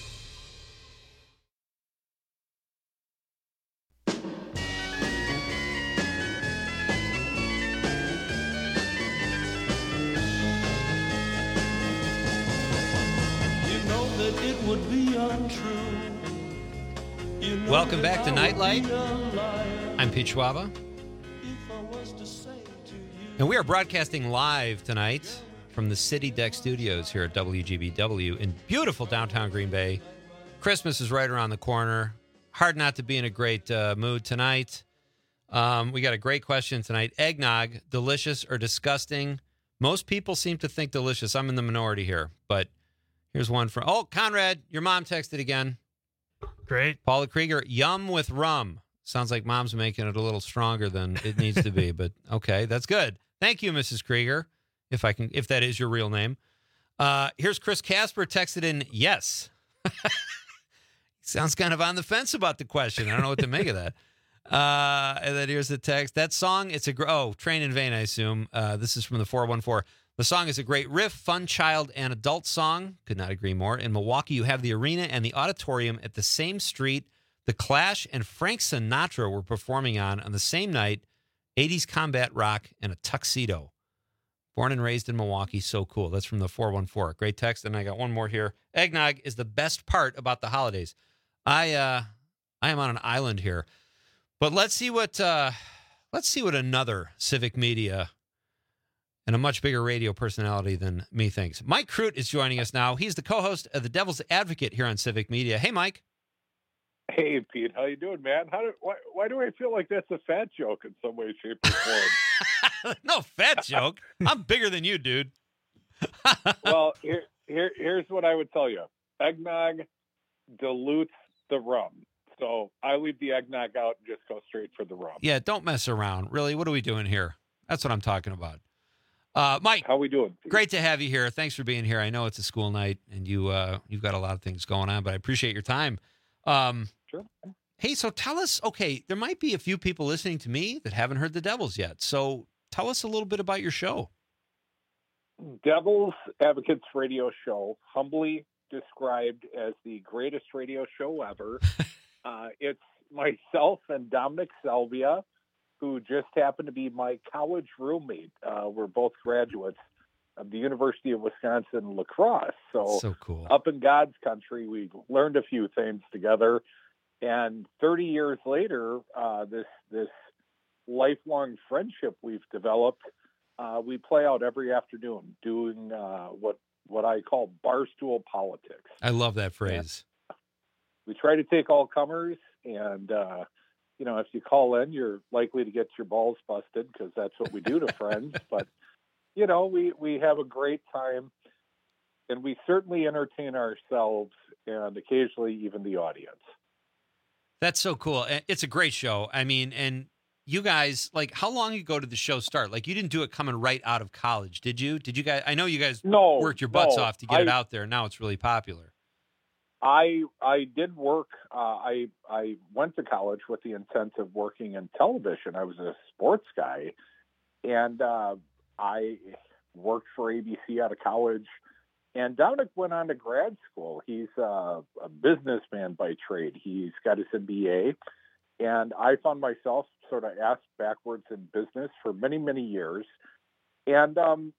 would be untrue. You know Welcome back to that I would Nightlight. be a liar I'm Pete Schwaba. if I was to say to you. And we are broadcasting live tonight from the City Deck Studios here at W G B W in beautiful downtown Green Bay. Christmas is right around the corner. Hard not to be in a great uh, mood tonight. Um, we got a great question tonight. Eggnog, delicious or disgusting? Most people seem to think delicious. I'm in the minority here, but here's one from, oh, Conrad, your mom texted again. Great. Paula Krieger, yum with rum. Sounds like mom's making it a little stronger than it needs to be, but okay, that's good. Thank you, Missus Krieger, if I can, if that is your real name. Uh, here's Chris Casper texted in, yes. Sounds kind of on the fence about the question. I don't know what to make of that. Uh, and then here's the text. That song, it's a, gr- oh, Train in Vain, I assume. Uh, this is from the four one four. The song is a great riff, fun child and adult song. Could not agree more. In Milwaukee, you have the arena and the auditorium at the same street. The Clash and Frank Sinatra were performing on on the same night. eighties combat rock and a tuxedo. Born and raised in Milwaukee, so cool. That's from the four one four. Great text. And I got one more here. Eggnog is the best part about the holidays. I uh, I am on an island here. But let's see what uh, let's see what another Civic Media and a much bigger radio personality than me thinks. Mike Crute is joining us now. He's the co-host of the Devil's Advocate here on Civic Media. Hey, Mike. Hey, Pete. How you doing, man? How do why, why do I feel like that's a fat joke in some way, shape, or form? No fat joke. I'm bigger than you, dude. Well, here, here, here's what I would tell you. Eggnog dilutes the rum. So I leave the eggnog out and just go straight for the rum. Yeah, don't mess around. Really, what are we doing here? That's what I'm talking about. Uh, Mike, how we doing? Pete? Great to have you here. Thanks for being here. I know it's a school night and you uh, you've got a lot of things going on, but I appreciate your time. Um, sure. Hey, so tell us. Okay, there might be a few people listening to me that haven't heard the Devils yet. So tell us a little bit about your show. Devil's Advocates Radio Show, humbly described as the greatest radio show ever. uh, it's myself and Dominic Salvia, who just happened to be my college roommate. Uh, we're both graduates of the University of Wisconsin La Crosse. So, so cool. Up in God's country, we learned a few things together. And thirty years later, uh, this this lifelong friendship we've developed, uh, we play out every afternoon doing uh, what what I call barstool politics. I love that phrase. And we try to take all comers, and uh, you know, if you call in, you're likely to get your balls busted because that's what we do to friends. But you know, we we have a great time, and we certainly entertain ourselves and occasionally even the audience. That's so cool. It's a great show. I mean, and you guys, like, how long ago did the show start? Like, you didn't do it coming right out of college, did you? Did you guys? I know you guys no, worked your butts no. off to get I, it out there. Now it's really popular. I I did work. Uh, I I went to college with the intent of working in television. I was a sports guy, and uh, I worked for A B C out of college. And Dominic went on to grad school. He's uh, a businessman by trade. He's got his M B A. And I found myself sort of asked backwards in business for many, many years. And um,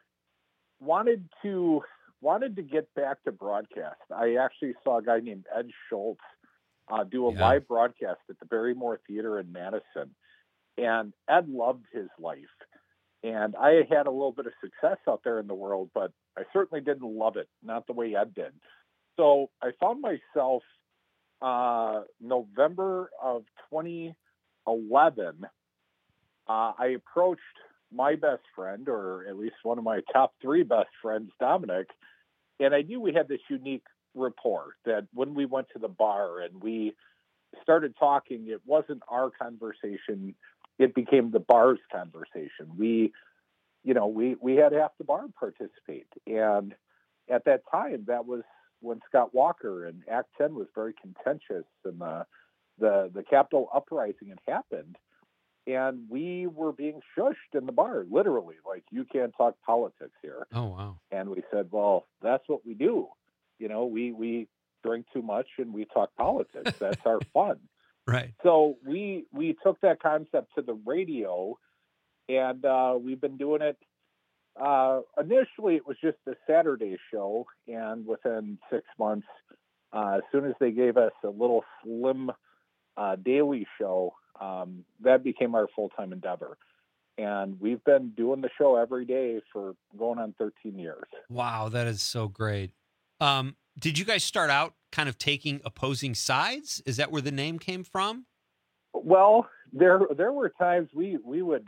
wanted to wanted to get back to broadcast. I actually saw a guy named Ed Schultz uh, do a Yeah. live broadcast at the Barrymore Theater in Madison. And Ed loved his life. And I had a little bit of success out there in the world, but I certainly didn't love it, not the way Ed did. So I found myself uh, November of twenty eleven, uh, I approached my best friend, or at least one of my top three best friends, Dominic, and I knew we had this unique rapport that when we went to the bar and we started talking, it wasn't our conversation. It became the bar's conversation. We, you know, we, we had half the bar participate. And at that time, that was when Scott Walker and Act ten was very contentious and the, the, the Capitol uprising had happened. And we were being shushed in the bar, literally, like, you can't talk politics here. Oh, wow. And we said, well, that's what we do. You know, we, we drink too much and we talk politics. That's our fun. Right. So we we took that concept to the radio, and uh, we've been doing it. Uh, initially, it was just a Saturday show, and within six months, Uh, as soon as they gave us a little slim uh, daily show, um, that became our full-time endeavor. And we've been doing the show every day for going on thirteen years. Wow, that is so great. Um, did you guys start out kind of taking opposing sides? Is that where the name came from? Well, there there were times we, we would,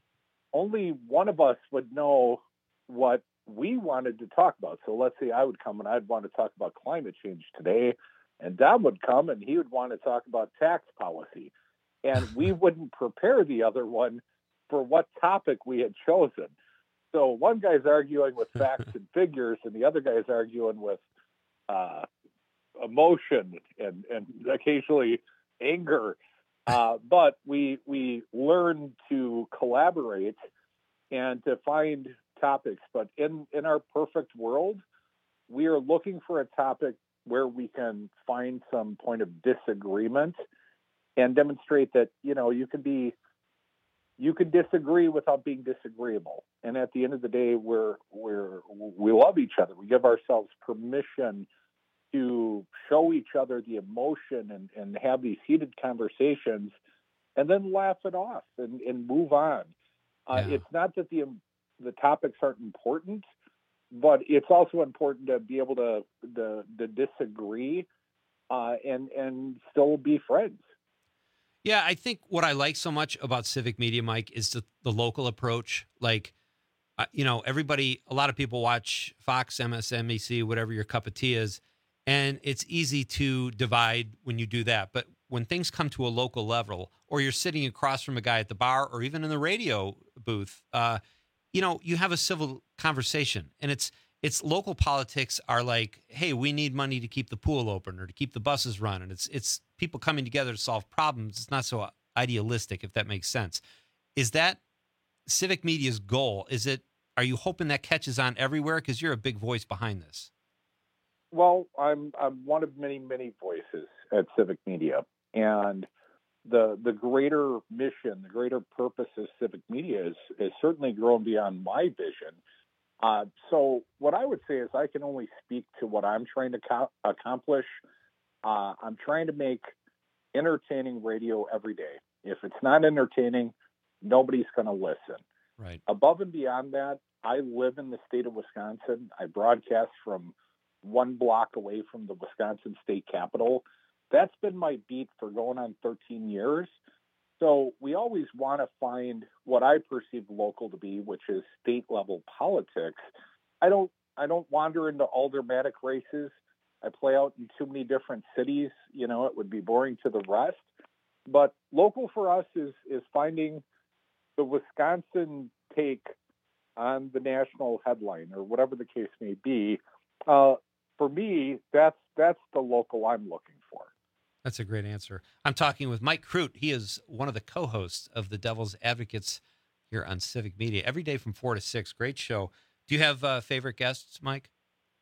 only one of us would know what we wanted to talk about. So let's say I would come and I'd want to talk about climate change today, and Dom would come and he would want to talk about tax policy. And we wouldn't prepare the other one for what topic we had chosen. So one guy's arguing with facts and figures, and the other guy's arguing with uh, emotion and, and occasionally anger. Uh, but we we learn to collaborate and to find topics. But in, in our perfect world, we are looking for a topic where we can find some point of disagreement and demonstrate that, you know, you can be You can disagree without being disagreeable. And at the end of the day, we're, we're, we love each other. We give ourselves permission to show each other the emotion and, and have these heated conversations and then laugh it off and, and move on. Uh, Yeah. It's not that the, the topics aren't important, but it's also important to be able to, to, to disagree uh, and, and still be friends. Yeah, I think what I like so much about Civic Media, Mike, is the, the local approach. Like, uh, you know, everybody, a lot of people watch Fox, M S N B C, whatever your cup of tea is, and it's easy to divide when you do that. But when things come to a local level, or you're sitting across from a guy at the bar or even in the radio booth, uh, you know, you have a civil conversation, and it's it's local politics are like, hey, we need money to keep the pool open or to keep the buses running. It's it's people coming together to solve problems. It's not so idealistic, if that makes sense. Is that Civic Media's goal? Is it? Are you hoping that catches on everywhere? Because you're a big voice behind this. Well, I'm I'm one of many, many voices at Civic Media, and the the greater mission, the greater purpose of Civic Media is is certainly grown beyond my vision. Uh, so what I would say is I can only speak to what I'm trying to co- accomplish. Uh, I'm trying to make entertaining radio every day. If it's not entertaining, nobody's going to listen. Right. Above and beyond that, I live in the state of Wisconsin. I broadcast from one block away from the Wisconsin State Capitol. That's been my beat for going on thirteen years. So we always want to find what I perceive local to be, which is state level politics. I don't I don't wander into aldermanic races. I play out in too many different cities. You know, it would be boring to the rest. But local for us is is finding the Wisconsin take on the national headline or whatever the case may be. Uh, for me, that's that's the local I'm looking for. That's a great answer. I'm talking with Mike Crute. He is one of the co-hosts of the Devil's Advocates here on Civic Media every day from four to six. Great show. Do you have uh, favorite guests, Mike?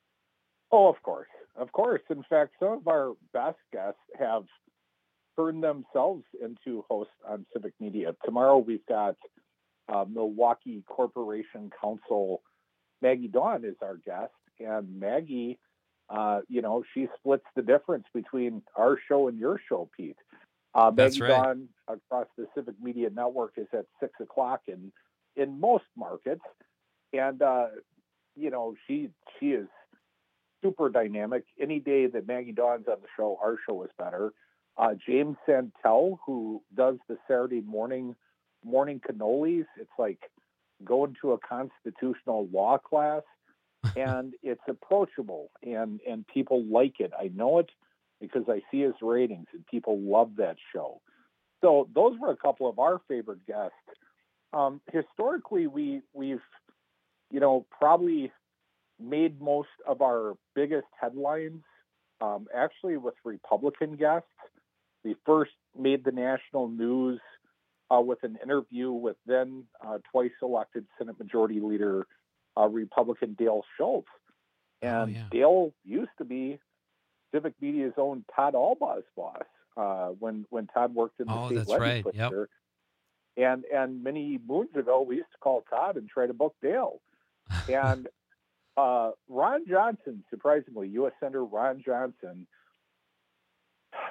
Oh, of course. Of course. In fact, some of our best guests have turned themselves into hosts on Civic Media. Tomorrow we've got uh, Milwaukee Corporation Counsel Maggie Dawn is our guest. And Maggie, uh, you know, she splits the difference between our show and your show, Pete. Uh, That's Maggie right. Dawn across the Civic Media Network is at six o'clock in, in most markets. And, uh, you know, she she is super dynamic. Any day that Maggie Dawn's on the show, our show is better. Uh, James Santel, who does the Saturday morning morning cannolis, it's like going to a constitutional law class, and it's approachable, and, and people like it. I know it because I see his ratings, and people love that show. So those were a couple of our favorite guests. Um, historically, we, we've, you know, probably made most of our biggest headlines um, actually with Republican guests. We first made the national news uh, with an interview with then uh, twice elected Senate Majority Leader uh, Republican Dale Schultz. And Oh, yeah. Dale used to be Civic Media's own Todd Albaugh's boss uh, when when Todd worked in the Oh, state that's right. legislature. And and many moons ago, we used to call Todd and try to book Dale. And uh, Ron Johnson, surprisingly, U S Senator Ron Johnson,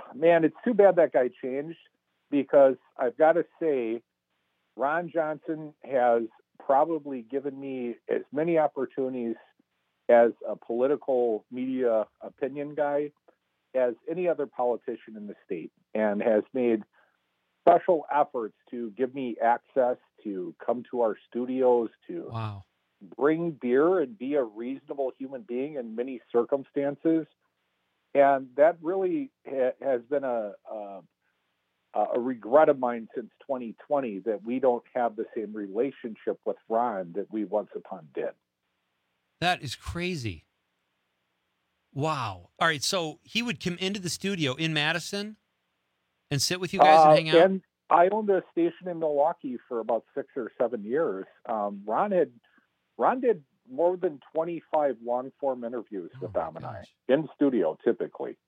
man, it's too bad that guy changed, because I've got to say, Ron Johnson has probably given me as many opportunities as a political media opinion guy as any other politician in the state, and has made special efforts to give me access to come to our studios, to wow. bring beer and be a reasonable human being in many circumstances. And that really ha- has been a, a a regret of mine since twenty twenty, that we don't have the same relationship with Ron that we once upon did. That is crazy. Wow. All right, so he would come into the studio in Madison and sit with you guys Uh, and hang out? And I owned a station in Milwaukee for about six or seven years. Um, Ron had Ron did more than twenty-five long form interviews with Oh, Dom and I in studio, typically.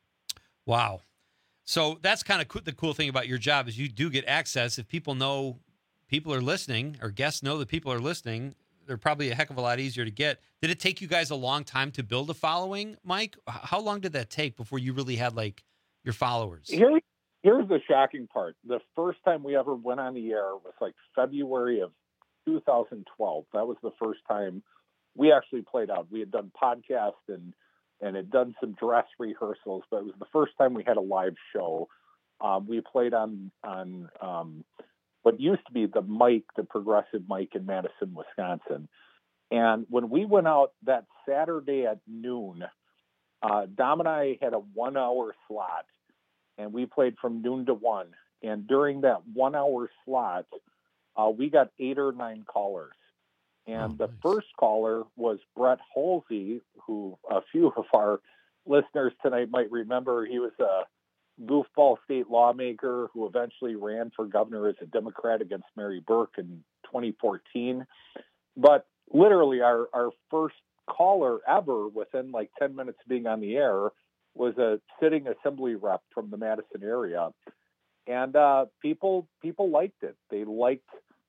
Wow. So that's kind of co- the cool thing about your job is you do get access. If people know people are listening, or guests know that people are listening, they're probably a heck of a lot easier to get. Did it take you guys a long time to build a following, Mike? H- How long did that take before you really had like your followers? Here, here's the shocking part. The first time we ever went on the air was like February of two thousand twelve. That was the first time we actually played out. We had done podcasts and and had done some dress rehearsals, but it was the first time we had a live show. Um, we played on on um, what used to be the mic, the progressive mic in Madison, Wisconsin. And when we went out that Saturday at noon, uh, Dom and I had a one-hour slot, and we played from noon to one. And during that one-hour slot, uh, we got eight or nine callers. And Oh, the nice. first caller was Brett Holsey, who a few of our listeners tonight might remember. He was a goofball state lawmaker who eventually ran for governor as a Democrat against Mary Burke in twenty fourteen. But literally our, our first caller ever within like ten minutes of being on the air was a sitting assembly rep from the Madison area. And uh, people people liked it. They liked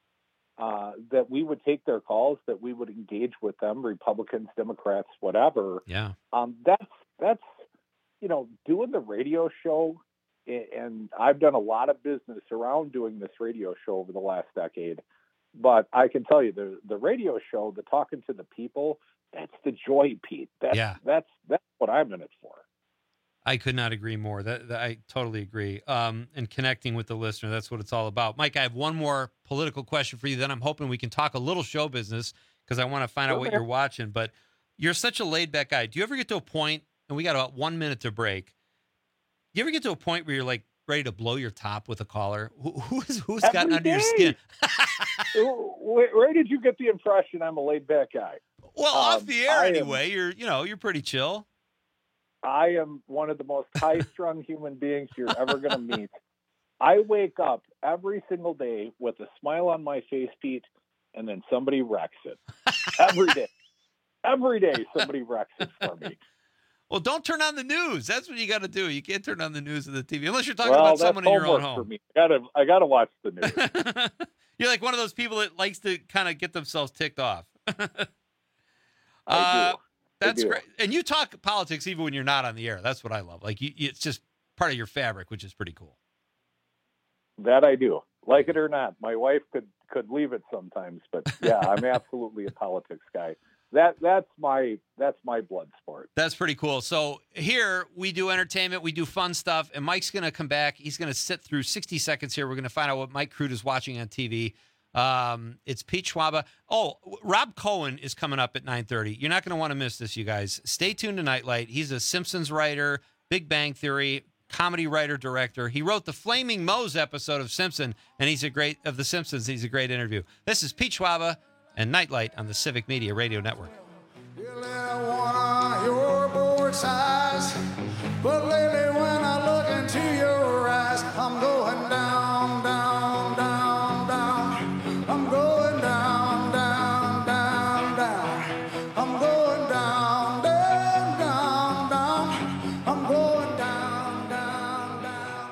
uh, that we would take their calls, that we would engage with them, Republicans, Democrats, whatever. Yeah. Um, that's, that's, you know, doing the radio show, a- and I've done a lot of business around doing this radio show over the last decade, but I can tell you the, the radio show, the talking to the people, that's the joy, Pete. That's, Yeah. that's, that's what I'm in it for. I could not agree more. That, that I totally agree. Um, and connecting with the listener, that's what it's all about. Mike, I have one more political question for you. Then I'm hoping we can talk a little show business because I want to find out what Okay. you're watching. But you're such a laid back guy. Do you ever get to a point, and we got about one minute to break, do you ever get to a point where you're like ready to blow your top with a caller? Who, who's who's gotten Every under your day. skin? Where, where did you get the impression I'm a laid back guy? Well, off Um, the air I am- anyway. You're you know you're pretty chill. I am one of the most high-strung human beings you're ever going to meet. I wake up every single day with a smile on my face, Pete, and then somebody wrecks it. Every day. Every day somebody wrecks it for me. Well, don't turn on the news. That's what you got to do. You can't turn on the news or the T V unless you're talking Well, about that's someone in your own homework for home. me. I gotta, I gotta watch the news. You're like one of those people that likes to kind of get themselves ticked off. I Uh, do. That's do. great. And you talk politics even when you're not on the air. That's what I love. Like you, it's just part of your fabric, which is pretty cool. That I do. Like it or not. My wife could, could leave it sometimes, but yeah, I'm absolutely a politics guy. That that's my that's my blood sport. That's pretty cool. So here we do entertainment, we do fun stuff, and Mike's going to come back. He's going to sit through sixty seconds here. We're going to find out what Mike Crude is watching on T V. Um, it's Pete Schwaba. Oh, Rob Cohen is coming up at nine thirty. You're not going to want to miss this, you guys. Stay tuned to Nightlight. He's a Simpsons writer, Big Bang Theory, comedy writer, director. He wrote the Flaming Moe's episode of Simpson, and he's a great of the Simpsons. He's a great interview. This is Pete Schwaba and Nightlight on the Civic Media Radio Network. Your bored size, but lately when I look into your eyes, I'm going down, down, down, down. I'm going down, down, down, down. I'm going down, down, down, down. I'm going down, down, down.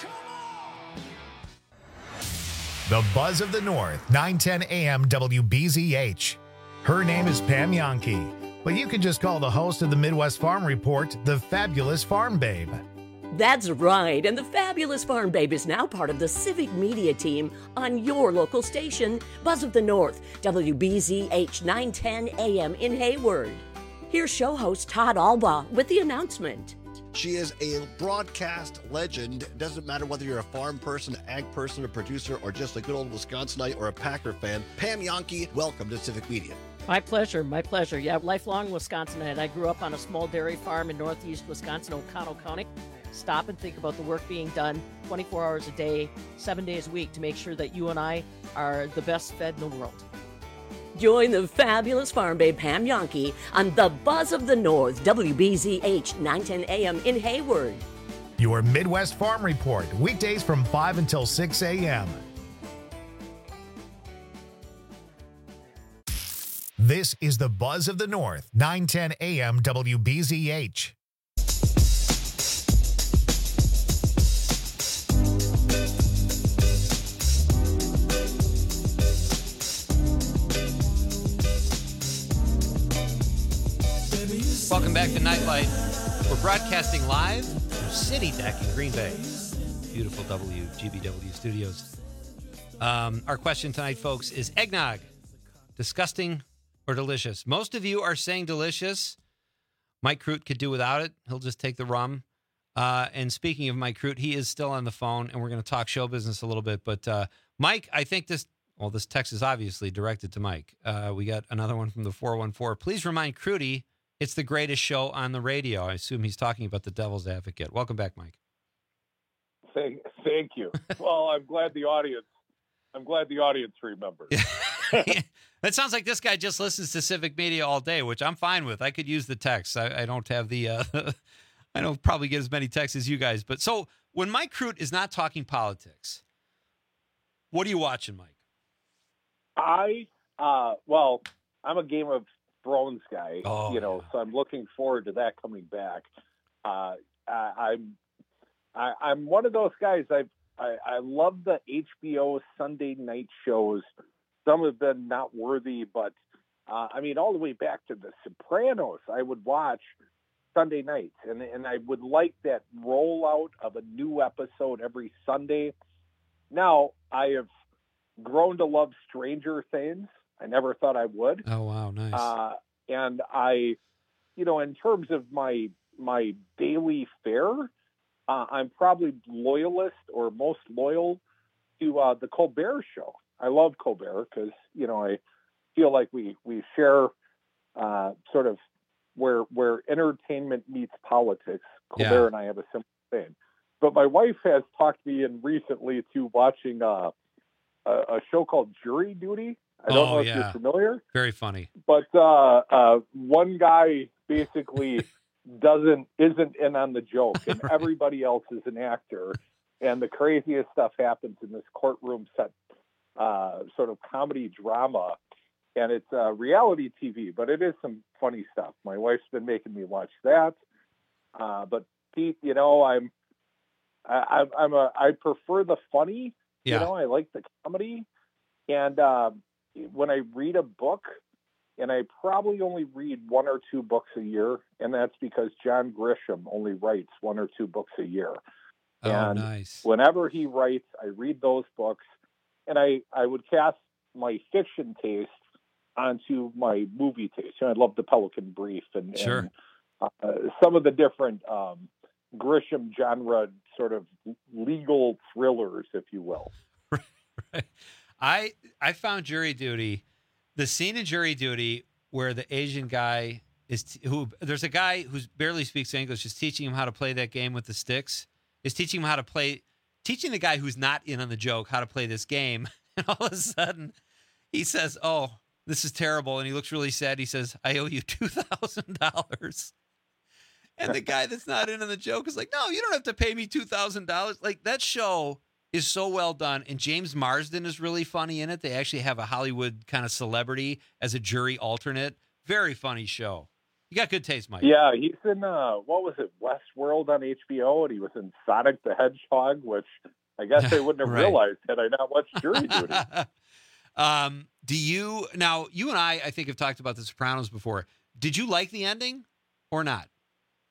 The Buzz of the North, nine ten A M W B Z H. Her name is Pam Yonke, but you can just call the host of the Midwest Farm Report the Fabulous Farm Babe. That's right, and the fabulous Farm Babe is now part of the Civic Media team on your local station, Buzz of the North, W B Z H nine ten A M in Hayward. Here's show host Todd Alba with the announcement. She is a broadcast legend. It doesn't matter whether you're a farm person, an ag person, a producer, or just a good old Wisconsinite or a Packer fan. Pam Yankee, welcome to Civic Media. My pleasure, my pleasure. Yeah, lifelong Wisconsinite. I grew up on a small dairy farm in northeast Wisconsin, O'Connell County. Stop and think about the work being done twenty-four hours a day, seven days a week to make sure that you and I are the best fed in the world. Join the fabulous Farm Babe Pam Yankee on the Buzz of the North, W B Z H nine ten A M in Hayward. Your Midwest Farm Report, weekdays from five until six a.m. This is the Buzz of the North, nine ten A M W B Z H. Welcome back to Nightlight. We're broadcasting live from City Deck in Green Bay. Beautiful W G B W studios. Um, our question tonight, folks, is eggnog disgusting or delicious? Most of you are saying delicious. Mike Crute could do without it. He'll just take the rum. Uh, and speaking of Mike Crute, he is still on the phone, and we're going to talk show business a little bit. But uh, Mike, I think this, well, this text is obviously directed to Mike. Uh, we got another one from the four one four. Please remind Crute it's the greatest show on the radio. I assume he's talking about the Devil's Advocate. Welcome back, Mike. Thank, thank you. Well, I'm glad the audience. I'm glad the audience remembers. That sounds like this guy just listens to Civic Media all day, which I'm fine with. I could use the text. I, I don't have the. Uh, I don't probably get as many texts as you guys. But so when Mike Crute is not talking politics, what are you watching, Mike? I uh, well, I'm a Game of Thrones guy, oh, you know, yeah. so I'm looking forward to that coming back. Uh, I, I'm I, I'm one of those guys. I've, I I love the H B O Sunday night shows. Some have been not worthy, but uh, I mean, all the way back to The Sopranos, I would watch Sunday nights, and and I would like that rollout of a new episode every Sunday. Now I have grown to love Stranger Things. I never thought I would. Oh, wow. Nice. Uh, and I, you know, in terms of my, my daily fare, uh, I'm probably loyalist or most loyal to uh, the Colbert Show. I love Colbert because, you know, I feel like we, we share uh, sort of where, where entertainment meets politics. Colbert Yeah. and I have a similar thing. But my wife has talked me in recently to watching uh, a, a show called Jury Duty. I don't Oh, know if yeah. you're familiar, Very funny. but uh, uh, one guy basically doesn't isn't in on the joke, and everybody else is an actor. And the craziest stuff happens in this courtroom set, uh, sort of comedy drama, and it's uh, reality T V, but it is some funny stuff. My wife's been making me watch that. Uh, but Pete, you know, I'm I, I'm I'm a I prefer the funny. Yeah. You know, I like the comedy, and. Uh, when I read a book, and I probably only read one or two books a year, and that's because John Grisham only writes one or two books a year. Oh, and nice. whenever he writes, I read those books, and I, I would cast my fiction taste onto my movie taste. You know, I love The Pelican Brief and, Sure. and uh, some of the different um, Grisham genre sort of legal thrillers, if you will. Right. I I found Jury Duty, the scene in Jury Duty where the Asian guy is t- who there's a guy who barely speaks English is teaching him how to play that game with the sticks. Is teaching him how to play, teaching the guy who's not in on the joke how to play this game. And all of a sudden, he says, "Oh, this is terrible," and he looks really sad. He says, "I owe you two thousand dollars." And the guy that's not in on the joke is like, "No, you don't have to pay me two thousand dollars." Like that show is so well done, and James Marsden is really funny in it. They actually have a Hollywood kind of celebrity as a jury alternate. Very funny show. You got good taste, Mike. Yeah, he's in, uh, what was it, Westworld on H B O, and he was in Sonic the Hedgehog, which I guess I wouldn't have Right. realized had I not watched Jury Duty. um, do you, now, you and I, I think, have talked about The Sopranos before. Did you like the ending or not?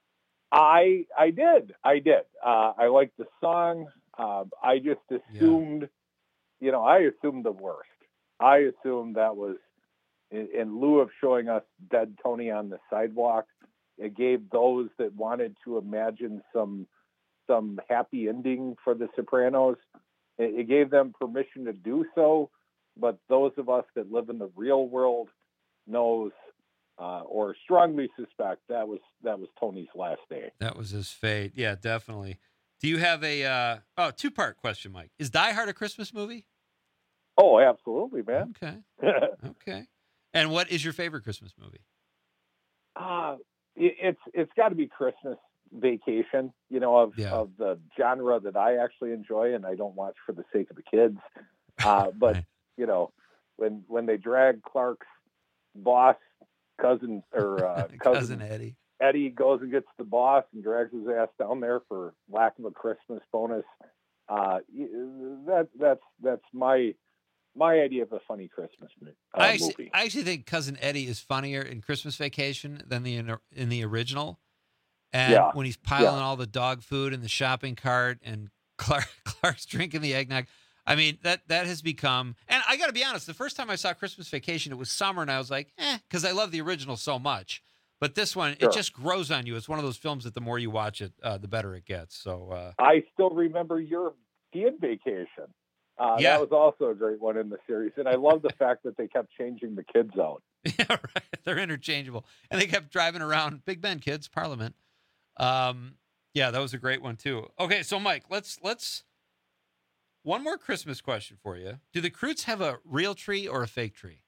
I I did. I did. Uh, I liked the song. Uh, I just assumed, yeah. you know, I assumed the worst. I assumed that was, in, in lieu of showing us dead Tony on the sidewalk, it gave those that wanted to imagine some some happy ending for The Sopranos, it, it gave them permission to do so. But those of us that live in the real world knows uh, or strongly suspect that was that was Tony's last day. That was his fate. Yeah, definitely. Do you have a uh, oh two part question, Mike? Is Die Hard a Christmas movie? Oh, absolutely, man. Okay. Okay. And what is your favorite Christmas movie? Uh, it, it's it's got to be Christmas Vacation. You know, of yeah. of the genre that I actually enjoy, and I don't watch for the sake of the kids. Uh, but right. you know, when when they drag Clark's boss cousin or uh, cousin, cousin Eddie. Eddie goes and gets the boss and drags his ass down there for lack of a Christmas bonus. Uh, that that's that's my my idea of a funny Christmas uh, I actually, movie. I actually think Cousin Eddie is funnier in Christmas Vacation than the in, in the original. And yeah. when he's piling yeah. all the dog food in the shopping cart and Clark Clark's drinking the eggnog. I mean, that that has become, and I got to be honest, the first time I saw Christmas Vacation, it was summer, and I was like, eh, because I love the original so much. But this one, sure. it just grows on you. It's one of those films that the more you watch it, uh, the better it gets. So uh, I still remember European Vacation. Uh, yeah. That was also a great one in the series. And I love the fact that they kept changing the kids out. Yeah, right. They're interchangeable. And they kept driving around Big Ben kids, Parliament. Um, yeah, that was a great one, too. Okay, so, Mike, let's let's one more Christmas question for you. Do the Croots have a real tree or a fake tree?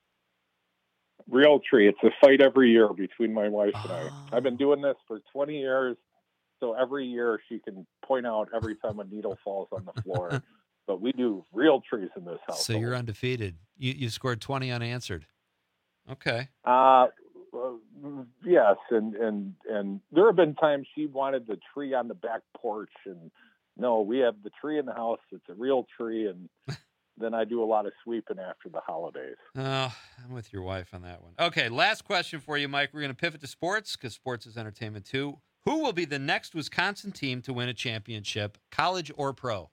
Real tree. It's a fight every year between my wife and I. I've been doing this for twenty years, so every year she can point out every time a needle falls on the floor. But we do real trees in this house. So you're undefeated. You you scored twenty unanswered. Okay. Uh, uh, yes, and and and there have been times she wanted the tree on the back porch, and no, we have the tree in the house. It's a real tree, and then I do a lot of sweeping after the holidays. Oh, I'm with your wife on that one. Okay, last question for you, Mike. We're going to pivot to sports because sports is entertainment too. Who will be the next Wisconsin team to win a championship, college or pro?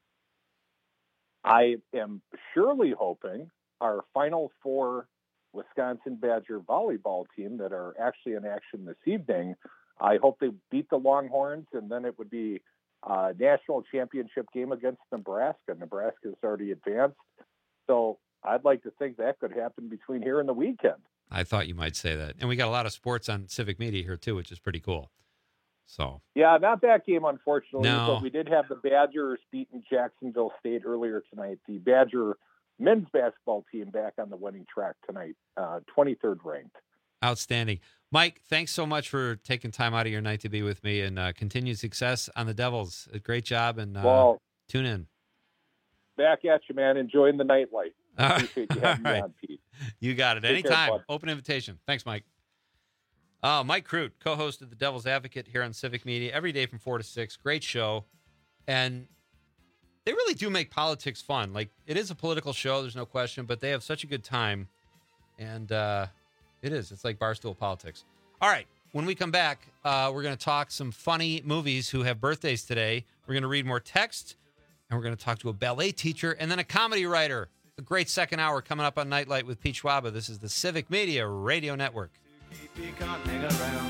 I am surely hoping our Final Four Wisconsin Badger volleyball team that are actually in action this evening, I hope they beat the Longhorns, and then it would be a national championship game against Nebraska. Nebraska's already advanced. So I'd like to think that could happen between here and the weekend. I thought you might say that. And we got a lot of sports on Civic Media here, too, which is pretty cool. So yeah, not that game, unfortunately, no. but we did have the Badgers beating Jacksonville State earlier tonight. The Badger men's basketball team back on the winning track tonight, uh, twenty-third ranked. Outstanding. Mike, thanks so much for taking time out of your night to be with me, and uh, continued success on the Devils. A great job, and uh, well, tune in. Back at you, man. Enjoying the nightlight. All Appreciate you having right. me on, Pete. You got it. Take Anytime. care, Open invitation. Thanks, Mike. Uh, Mike Crute, co-host of the Devil's Advocate here on Civic Media, every day from four to six. Great show. And they really do make politics fun. Like, it is a political show, there's no question, but they have such a good time. And uh, it is. It's like Barstool Politics. All right. When we come back, uh, we're going to talk some funny movies who have birthdays today. We're going to read more text, and we're going to talk to a ballet teacher and then a comedy writer. A great second hour coming up on Nightlight with Pete Schwaba. This is the Civic Media Radio Network. You can't hang around.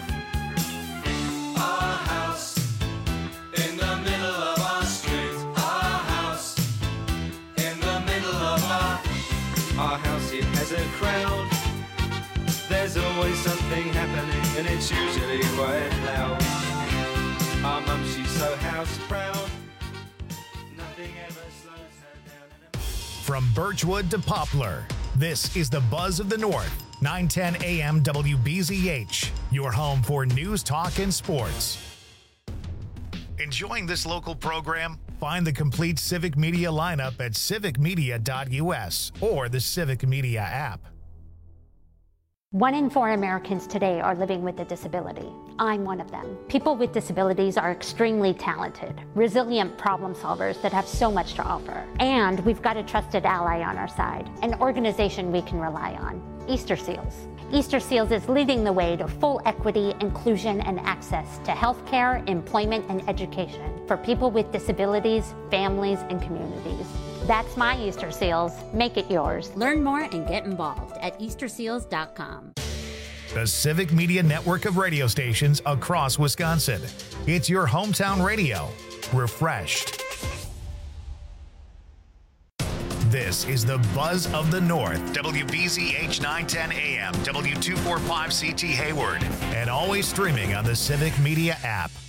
Our house in the middle of our street. Our house in the middle of our Our house, it has a crowd. There's always something happening, and it's usually quite loud. Our mum, she's so house proud. Nothing ever slows her down. From Birchwood to Poplar, this is the Buzz of the North. nine ten A M W B Z H, your home for news, talk, and sports. Enjoying this local program? Find the complete Civic Media lineup at civic media dot U S or the Civic Media app. One in four Americans today are living with a disability. I'm one of them. People with disabilities are extremely talented, resilient problem solvers that have so much to offer. And we've got a trusted ally on our side, an organization we can rely on, Easter Seals. Easter Seals is leading the way to full equity, inclusion, and access to healthcare, employment, and education for people with disabilities, families, and communities. That's my Easter Seals. Make it yours. Learn more and get involved at easter seals dot com. The Civic Media network of radio stations across Wisconsin. It's your hometown radio. Refreshed. This is the Buzz of the North. W B Z H nine ten A M, W two forty-five C T Hayward, and always streaming on the Civic Media app.